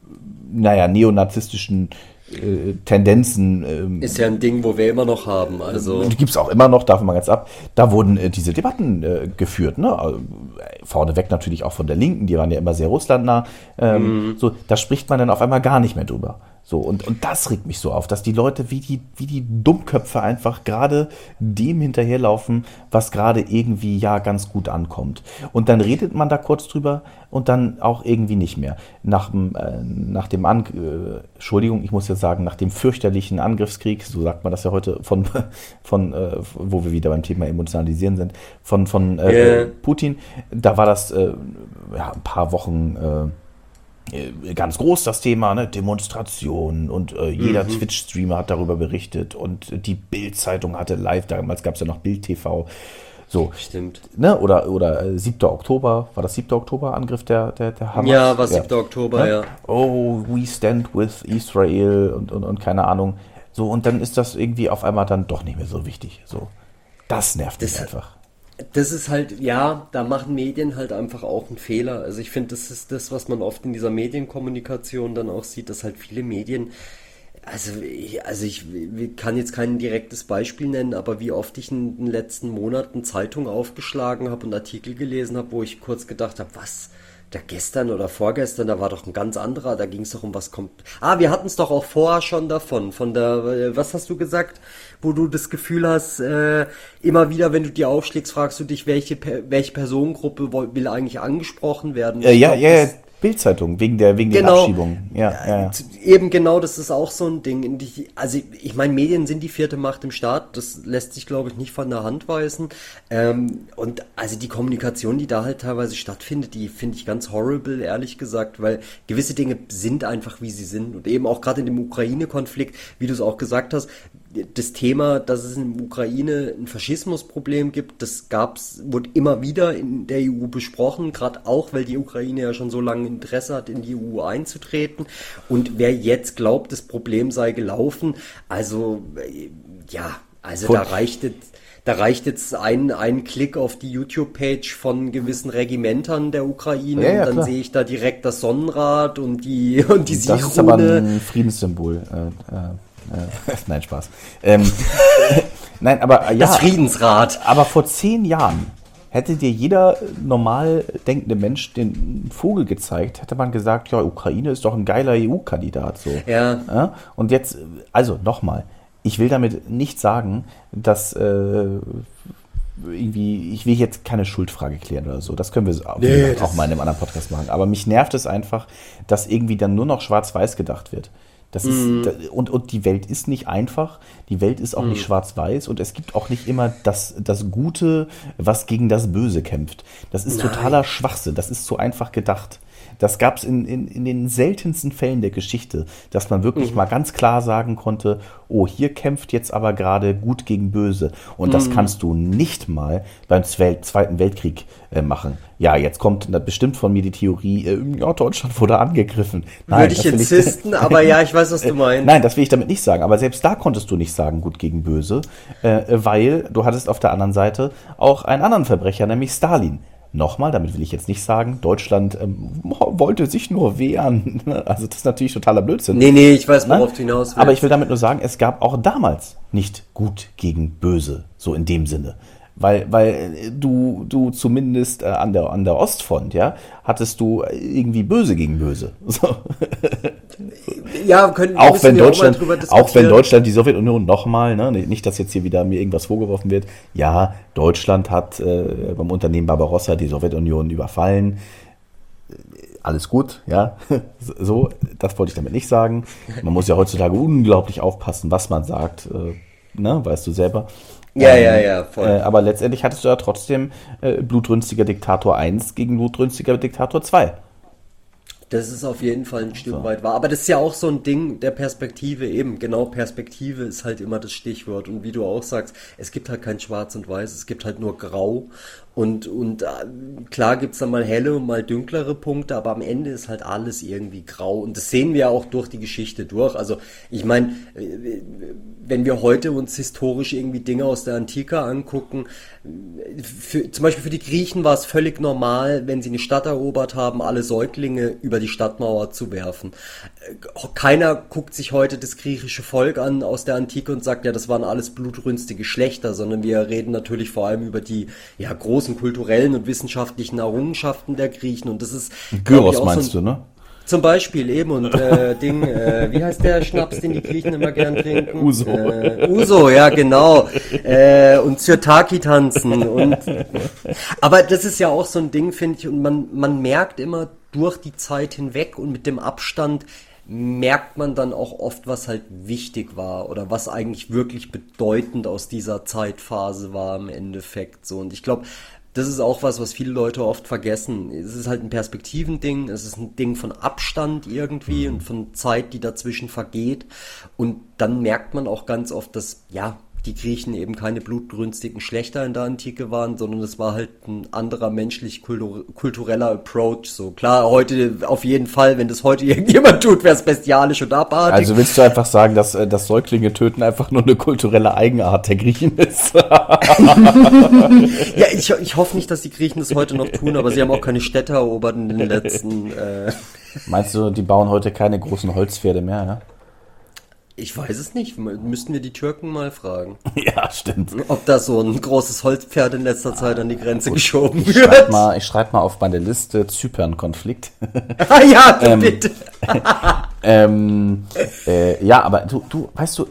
naja, neonazistischen äh, Tendenzen. Ähm, Ist ja ein Ding, wo wir immer noch haben. Also die gibt es auch immer noch, davon mal ganz ab. Da wurden äh, diese Debatten äh, geführt. Ne? Also, vorneweg natürlich auch von der Linken, die waren ja immer sehr russlandnah. Ähm, so, da spricht man dann auf einmal gar nicht mehr drüber. So, und, und das regt mich so auf, dass die Leute wie die, wie die Dummköpfe einfach gerade dem hinterherlaufen, was gerade irgendwie ja ganz gut ankommt. Und dann redet man da kurz drüber und dann auch irgendwie nicht mehr. Nach, dem, äh, nach dem, An äh, Entschuldigung, ich muss jetzt sagen, nach dem fürchterlichen Angriffskrieg, so sagt man das ja heute, von, von äh, wo wir wieder beim Thema Emotionalisieren sind, von, von äh, Yeah. Putin, da war das äh, ja, ein paar Wochen äh, ganz groß das Thema, ne? Demonstrationen und äh, jeder Mhm. Twitch-Streamer hat darüber berichtet und die Bild-Zeitung hatte live, damals gab es ja noch Bild T V, so, stimmt. ne? Oder, oder äh, siebter Oktober, war das siebter Oktober Angriff der, der, der Hamas? Ja, war siebter Oktober, ja. Oh, we stand with Israel und, und, und keine Ahnung. So, und dann ist das irgendwie auf einmal dann doch nicht mehr so wichtig. So, das nervt mich Das- einfach. Das ist halt, ja, da machen Medien halt einfach auch einen Fehler. Also ich finde, das ist das, was man oft in dieser Medienkommunikation dann auch sieht, dass halt viele Medien, also ich, also ich kann jetzt kein direktes Beispiel nennen, aber wie oft ich in den letzten Monaten Zeitung aufgeschlagen habe und Artikel gelesen habe, wo ich kurz gedacht habe, was, da gestern oder vorgestern, da war doch ein ganz anderer, da ging es doch um was kommt. Ah, wir hatten es doch auch vorher schon davon, von der, was hast du gesagt, wo du das Gefühl hast, äh, immer wieder, wenn du dir aufschlägst, fragst du dich, welche welche Personengruppe will eigentlich angesprochen werden? Äh, ja, glaub, ja, ja. Bildzeitung, wegen der, wegen genau, der Abschiebung. Ja, ja, ja. Eben genau, das ist auch so ein Ding. Also ich meine, Medien sind die vierte Macht im Staat, das lässt sich, glaube ich, nicht von der Hand weisen. Ähm, und also die Kommunikation, die da halt teilweise stattfindet, die finde ich ganz horrible, ehrlich gesagt, weil gewisse Dinge sind einfach, wie sie sind. Und eben auch gerade in dem Ukraine-Konflikt, wie du es auch gesagt hast, das Thema, dass es in der Ukraine ein Faschismusproblem gibt, das gab's, wurde immer wieder in der E U besprochen, gerade auch, weil die Ukraine ja schon so lange Interesse hat, in die E U einzutreten. Und wer jetzt glaubt, das Problem sei gelaufen, also ja, also Von da reicht es, da reicht jetzt ein, ein Klick auf die YouTube-Page von gewissen Regimentern der Ukraine ja, ja, und dann klar. sehe ich da direkt das Sonnenrad und die und die Siegrune. Das ist aber ein Friedenssymbol. Äh, äh. Äh, nein, Spaß. Ähm, nein, aber ja. Das Friedensrad. Aber vor zehn Jahren hätte dir jeder normal denkende Mensch den Vogel gezeigt, hätte man gesagt, ja, Ukraine ist doch ein geiler E U-Kandidat. So. Ja. ja. Und jetzt, also nochmal, ich will damit nicht sagen, dass äh, irgendwie, ich will jetzt keine Schuldfrage klären oder so. Das können wir auch, nee, auch mal in einem anderen Podcast machen. Aber mich nervt es einfach, dass irgendwie dann nur noch schwarz-weiß gedacht wird. Das ist, mm. und, und die Welt ist nicht einfach, die Welt ist auch mm. nicht schwarz-weiß und es gibt auch nicht immer das, das Gute, was gegen das Böse kämpft. Das ist Nein. totaler Schwachsinn, das ist zu einfach gedacht. Das gab es in, in, in den seltensten Fällen der Geschichte, dass man wirklich mhm. mal ganz klar sagen konnte, oh, hier kämpft jetzt aber gerade Gut gegen Böse. Und mhm. das kannst du nicht mal beim Zweiten Weltkrieg äh, machen. Ja, jetzt kommt bestimmt von mir die Theorie, äh, ja, Deutschland wurde angegriffen. Nein, Würde ich insisten, ich, aber ja, ich weiß, was du meinst. Nein, das will ich damit nicht sagen. Aber selbst da konntest du nicht sagen, Gut gegen Böse, äh, weil du hattest auf der anderen Seite auch einen anderen Verbrecher, nämlich Stalin. Nochmal, damit will ich jetzt nicht sagen, Deutschland ähm, wollte sich nur wehren. Also das ist natürlich totaler Blödsinn. Nee, nee, ich weiß, worauf du hinaus willst. Aber ich will damit nur sagen, es gab auch damals nicht Gut gegen Böse, so in dem Sinne. Weil, weil du, du zumindest äh, an der, an der Ostfront, ja, hattest du irgendwie Böse gegen Böse. So. Ja, können, auch wenn Deutschland, auch, auch wenn Deutschland die Sowjetunion nochmal, ne, nicht, dass jetzt hier wieder mir irgendwas vorgeworfen wird, ja, Deutschland hat äh, beim Unternehmen Barbarossa die Sowjetunion überfallen. Alles gut, ja, so, das wollte ich damit nicht sagen. Man muss ja heutzutage unglaublich aufpassen, was man sagt, äh, ne, weißt du selber. Ja, ähm, ja, ja, voll. Äh, aber letztendlich hattest du ja trotzdem äh, blutrünstiger Diktator eins gegen blutrünstiger Diktator zwei. Das ist auf jeden Fall ein Stück so. weit wahr. Aber das ist ja auch so ein Ding der Perspektive eben. Genau, Perspektive ist halt immer das Stichwort. Und wie du auch sagst, es gibt halt kein Schwarz und Weiß, es gibt halt nur Grau. Und, und klar gibt's dann mal helle und mal dunklere Punkte, aber am Ende ist halt alles irgendwie grau. Und das sehen wir auch durch die Geschichte durch. Also ich meine, wenn wir heute uns historisch irgendwie Dinge aus der Antike angucken, für, zum Beispiel für die Griechen war es völlig normal, wenn sie eine Stadt erobert haben, alle Säuglinge über die Stadtmauer zu werfen. Keiner guckt sich heute das griechische Volk an aus der Antike und sagt, ja, das waren alles blutrünstige Geschlechter, sondern wir reden natürlich vor allem über die ja, großen kulturellen und wissenschaftlichen Errungenschaften der Griechen. Und das ist Gyros meinst so, du, ne? Zum Beispiel eben und äh, Ding, äh, wie heißt der Schnaps, den die Griechen immer gern trinken? Uso. Äh, Uso, ja genau. Äh, und Sirtaki tanzen. Und aber das ist ja auch so ein Ding, finde ich, und man, man merkt immer durch die Zeit hinweg und mit dem Abstand merkt man dann auch oft, was halt wichtig war oder was eigentlich wirklich bedeutend aus dieser Zeitphase war im Endeffekt so. Und ich glaube, das ist auch was, was viele Leute oft vergessen. Es ist halt ein Perspektivending, es ist ein Ding von Abstand irgendwie und von Zeit, die dazwischen vergeht. Und dann merkt man auch ganz oft, dass, ja, die Griechen eben keine blutrünstigen Schlechter in der Antike waren, sondern es war halt ein anderer menschlich-kultureller Approach. So klar, heute auf jeden Fall, wenn das heute irgendjemand tut, wäre es bestialisch und abartig. Also willst du einfach sagen, dass das Säuglinge töten einfach nur eine kulturelle Eigenart der Griechen ist? Ja, ich, ich hoffe nicht, dass die Griechen das heute noch tun, aber sie haben auch keine Städte erobert in den letzten... Äh Meinst du, die bauen heute keine großen Holzpferde mehr, ja? Ich weiß es nicht. Müssten wir die Türken mal fragen. Ja, stimmt. Ob da so ein großes Holzpferd in letzter Zeit an die Grenze geschoben Ich wird. schreibe mal, ich schreib mal auf meine Liste Zypern-Konflikt. Ah ja, Ähm, bitte. ähm, äh, ja, aber du, du, weißt du,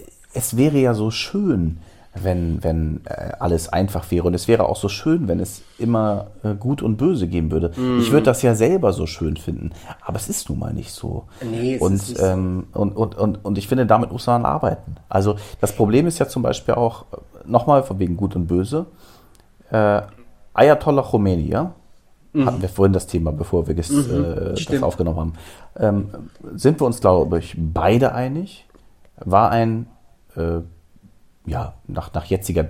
es wäre ja so schön, wenn, wenn äh, alles einfach wäre. Und es wäre auch so schön, wenn es immer äh, Gut und Böse geben würde. Mm. Ich würde das ja selber so schön finden. Aber es ist nun mal nicht so. Nee, es und, ist nicht so. ähm, und, und, und, und ich finde, damit muss man arbeiten. Also das Problem ist ja zum Beispiel auch, nochmal von wegen Gut und Böse, äh, Ayatollah Khomeini, ja? Mhm. Hatten wir vorhin das Thema, bevor wir das, mhm, äh, das aufgenommen haben. Ähm, sind wir uns, glaube ich, beide einig? War ein äh, ja, nach, nach jetziger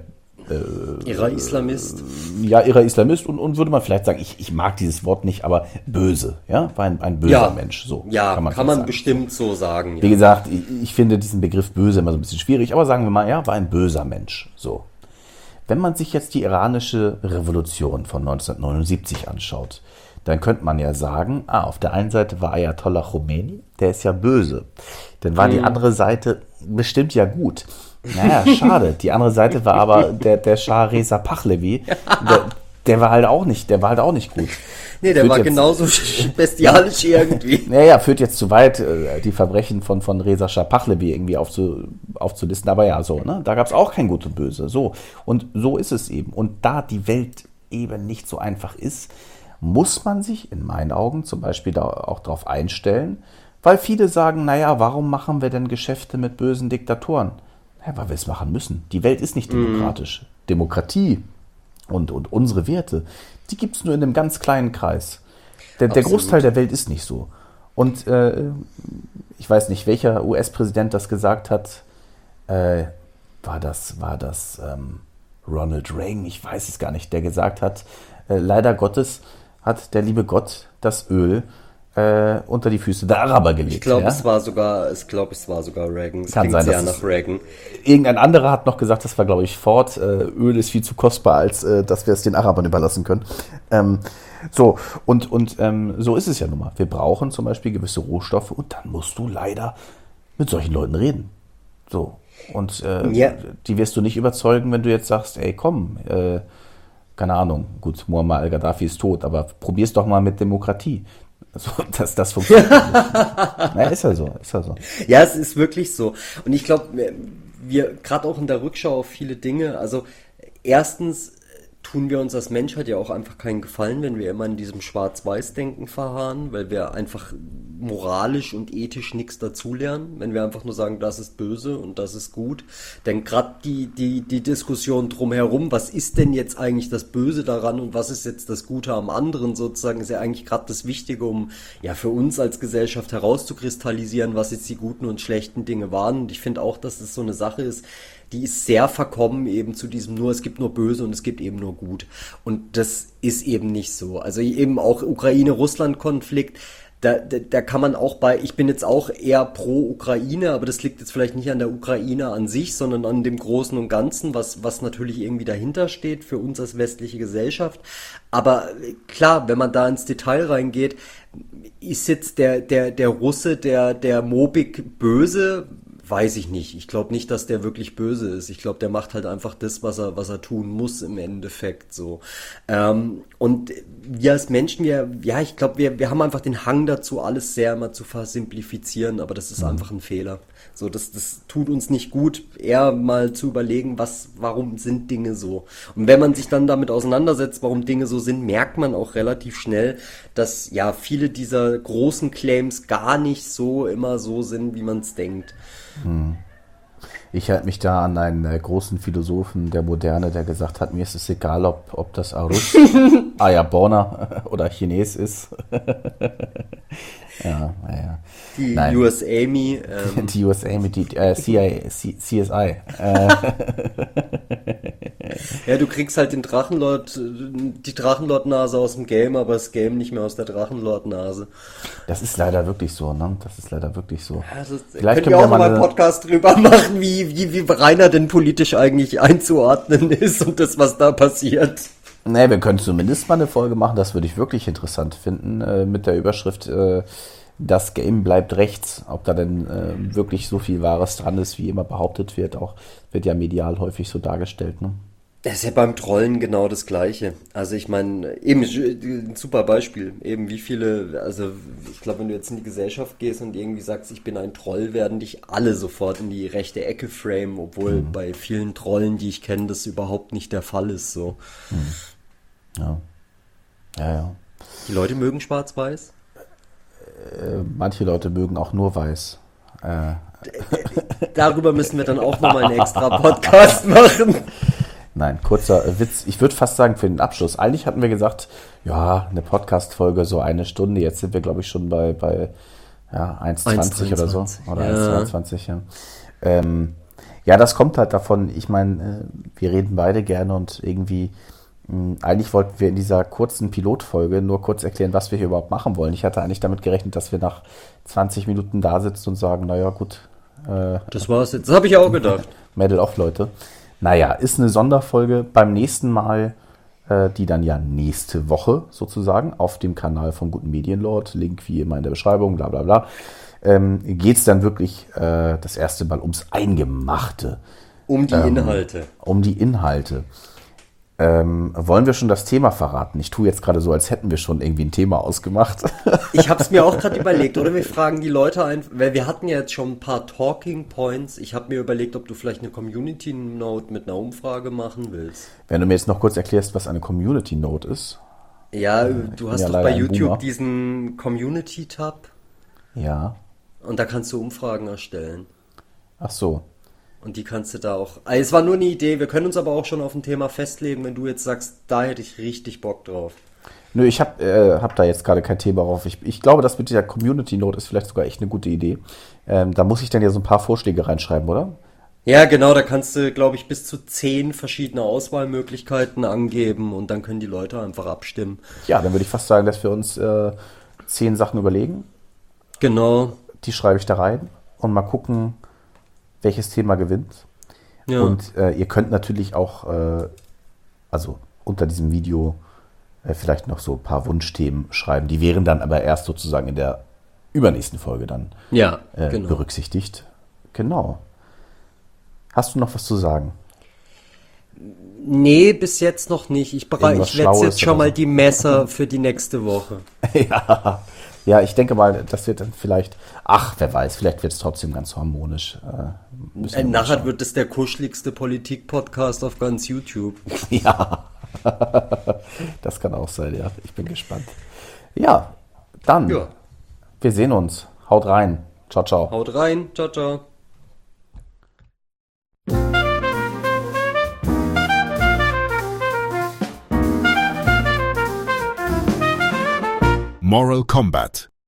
äh, Irrer Islamist. Ja, irrer Islamist und, und würde man vielleicht sagen, ich, ich mag dieses Wort nicht, aber böse, ja, war ein, ein böser Ja. Mensch, so Ja, kann man, kann man sagen. bestimmt so sagen. Ja. Wie gesagt, ich, ich finde diesen Begriff böse immer so ein bisschen schwierig, aber sagen wir mal, ja, war ein böser Mensch, so. Wenn man sich jetzt die iranische Revolution von neunzehnhundertneunundsiebzig anschaut, dann könnte man ja sagen, ah, auf der einen Seite war Ayatollah Khomeini, der ist ja böse. Dann war mhm. die andere Seite bestimmt ja gut. Naja, schade. Die andere Seite war aber der, der Schah Reza Pahlavi. Der, der war halt auch nicht, der war halt auch nicht gut. Nee, der führt war jetzt, genauso bestialisch irgendwie. Naja, führt jetzt zu weit, die Verbrechen von, von Reza Schah Pahlavi irgendwie aufzu, aufzulisten. Aber ja, so, ne? Da gab es auch kein Gut und Böse. So. Und so ist es eben. Und da die Welt eben nicht so einfach ist, muss man sich in meinen Augen zum Beispiel da auch darauf einstellen, weil viele sagen, naja, warum machen wir denn Geschäfte mit bösen Diktatoren? Ja, weil wir es machen müssen. Die Welt ist nicht demokratisch. Mm. Demokratie und, und unsere Werte, die gibt es nur in einem ganz kleinen Kreis. Der, der Großteil der Welt ist nicht so. Und äh, ich weiß nicht, welcher U S-Präsident das gesagt hat. Äh, war das, war das ähm, Ronald Reagan? Ich weiß es gar nicht, der gesagt hat, äh, leider Gottes hat der liebe Gott das Öl äh, unter die Füße der Araber gelegt. Ich glaube, ja? es war sogar, ich glaube, es war sogar Reagan. Es Kann klingt sein, sehr dass nach Reagan. Irgendein anderer hat noch gesagt, das war, glaube ich, Ford. Äh, Öl ist viel zu kostbar, als äh, dass wir es den Arabern überlassen können. Ähm, so, und, und ähm, so ist es ja nun mal. Wir brauchen zum Beispiel gewisse Rohstoffe und dann musst du leider mit solchen Leuten reden. So. Und äh, ja. die wirst du nicht überzeugen, wenn du jetzt sagst, ey, komm, äh, keine Ahnung, gut, Muammar al-Gaddafi ist tot, aber probier's doch mal mit Demokratie. So, das, das funktioniert nicht. Naja, ist ja so, ist ja so. Ja, es ist wirklich so. Und ich glaube, wir, wir gerade auch in der Rückschau auf viele Dinge, also erstens tun wir uns als Menschheit ja auch einfach keinen Gefallen, wenn wir immer in diesem Schwarz-Weiß-Denken verharren, weil wir einfach moralisch und ethisch nichts dazulernen, wenn wir einfach nur sagen, das ist böse und das ist gut. Denn gerade die, die, die Diskussion drumherum, was ist denn jetzt eigentlich das Böse daran und was ist jetzt das Gute am anderen sozusagen, ist ja eigentlich gerade das Wichtige, um ja für uns als Gesellschaft herauszukristallisieren, was jetzt die guten und schlechten Dinge waren. Und ich finde auch, dass das so eine Sache ist, die ist sehr verkommen eben zu diesem nur, es gibt nur Böse und es gibt eben nur Gut. Und das ist eben nicht so. Also eben auch Ukraine-Russland-Konflikt, da, da, da kann man auch bei, ich bin jetzt auch eher pro Ukraine, aber das liegt jetzt vielleicht nicht an der Ukraine an sich, sondern an dem Großen und Ganzen, was, was natürlich irgendwie dahinter steht für uns als westliche Gesellschaft. Aber klar, wenn man da ins Detail reingeht, ist jetzt der, der, der Russe, der, der Mobik böse? Weiß ich nicht. Ich glaube nicht, dass der wirklich böse ist. Ich glaube, der macht halt einfach das, was er, was er tun muss im Endeffekt so. Ähm, und wir als Menschen, wir, ja, ich glaube, wir, wir haben einfach den Hang dazu, alles sehr immer zu versimplifizieren, aber das ist mhm. einfach ein Fehler. So, das, das tut uns nicht gut, eher mal zu überlegen, was, warum sind Dinge so? Und wenn man sich dann damit auseinandersetzt, warum Dinge so sind, merkt man auch relativ schnell, dass ja viele dieser großen Claims gar nicht so immer so sind, wie man es denkt. Ich halte mich da an einen äh, großen Philosophen der Moderne, der gesagt hat, mir ist es egal, ob, ob das Arus, Ayaborna oder Chines ist. Ja, naja. Die Nein. U S Army. Ähm. Die U S Army, die äh, C I A, C, C S I. Äh. Ja, du kriegst halt den Drachenlord, die Drachenlord-Nase aus dem Game, aber das Game nicht mehr aus der Drachenlord-Nase. Das ist leider wirklich so, ne? Das ist leider wirklich so. Ja, das Vielleicht können wir auch mal mal einen Podcast drüber machen, wie, wie, wie Rainer denn politisch eigentlich einzuordnen ist und das, was da passiert. Nee, wir können zumindest mal eine Folge machen, das würde ich wirklich interessant finden, äh, mit der Überschrift, äh, das Game bleibt rechts. Ob da denn äh, wirklich so viel Wahres dran ist, wie immer behauptet wird, auch wird ja medial häufig so dargestellt. Ne? Das ist ja beim Trollen genau das Gleiche. Also ich meine, eben ein super Beispiel. Eben wie viele, also ich glaube, wenn du jetzt in die Gesellschaft gehst und irgendwie sagst, ich bin ein Troll, werden dich alle sofort in die rechte Ecke framen, obwohl mhm. bei vielen Trollen, die ich kenne, das überhaupt nicht der Fall ist. So. Mhm. Ja. Ja, ja. Die Leute mögen Schwarz-Weiß? Äh, manche Leute mögen auch nur Weiß. Äh. Darüber müssen wir dann auch nochmal einen extra Podcast machen. Nein, kurzer Witz. Ich würde fast sagen, für den Abschluss. Eigentlich hatten wir gesagt, ja, eine Podcast-Folge so eine Stunde. Jetzt sind wir, glaube ich, schon bei, bei ja, eins zwanzig oder so. Oder ja. eins zweiundzwanzig, ja. Ähm, ja, das kommt halt davon. Ich meine, wir reden beide gerne und irgendwie, mh, eigentlich wollten wir in dieser kurzen Pilotfolge nur kurz erklären, was wir hier überhaupt machen wollen. Ich hatte eigentlich damit gerechnet, dass wir nach zwanzig Minuten da sitzen und sagen, naja, gut. Äh, das war's jetzt. Das habe ich auch gedacht. Medal of, Leute. Naja, ist eine Sonderfolge. Beim nächsten Mal, äh, die dann ja nächste Woche sozusagen auf dem Kanal vom Guten Medienlord, Link wie immer in der Beschreibung, bla bla bla, ähm, geht es dann wirklich äh, das erste Mal ums Eingemachte. Um die ähm, Inhalte. Um die Inhalte. Ähm, wollen wir schon das Thema verraten? Ich tue jetzt gerade so, als hätten wir schon irgendwie ein Thema ausgemacht. Ich habe es mir auch gerade überlegt, oder wir fragen die Leute einfach, weil wir hatten ja jetzt schon ein paar Talking Points. Ich habe mir überlegt, ob du vielleicht eine Community Note mit einer Umfrage machen willst. Wenn du mir jetzt noch kurz erklärst, was eine Community Note ist. Ja, äh, du hast ja doch bei YouTube diesen Community Tab. Ja. Und da kannst du Umfragen erstellen. Ach so. Und die kannst du da auch... Also es war nur eine Idee, wir können uns aber auch schon auf ein Thema festlegen, wenn du jetzt sagst, da hätte ich richtig Bock drauf. Nö, ich habe äh, hab da jetzt gerade kein Thema drauf. Ich, ich glaube, das mit dieser Community Note ist vielleicht sogar echt eine gute Idee. Ähm, da muss ich dann ja so ein paar Vorschläge reinschreiben, oder? Ja, genau, da kannst du, glaube ich, bis zu zehn verschiedene Auswahlmöglichkeiten angeben und dann können die Leute einfach abstimmen. Ja, dann würde ich fast sagen, dass wir uns äh, zehn Sachen überlegen. Genau. Die schreibe ich da rein und mal gucken, welches Thema gewinnt. Ja. Und äh, ihr könnt natürlich auch, äh, also unter diesem Video äh, vielleicht noch so ein paar Wunschthemen schreiben. Die wären dann aber erst sozusagen in der übernächsten Folge dann ja, äh, genau. berücksichtigt. Genau. Hast du noch was zu sagen? Nee, bis jetzt noch nicht. Ich, berei- ich werde jetzt schon mal so. Die Messer für die nächste Woche. ja. Ja, ich denke mal, das wird dann vielleicht, ach, wer weiß, vielleicht wird es trotzdem ganz harmonisch. Äh, nachher wird es der kuscheligste Politik-Podcast auf ganz YouTube. Ja, das kann auch sein, ja. Ich bin gespannt. Ja, dann, ja. Wir sehen uns. Haut rein. Ciao, ciao. Haut rein. Ciao, ciao. Moral Combat.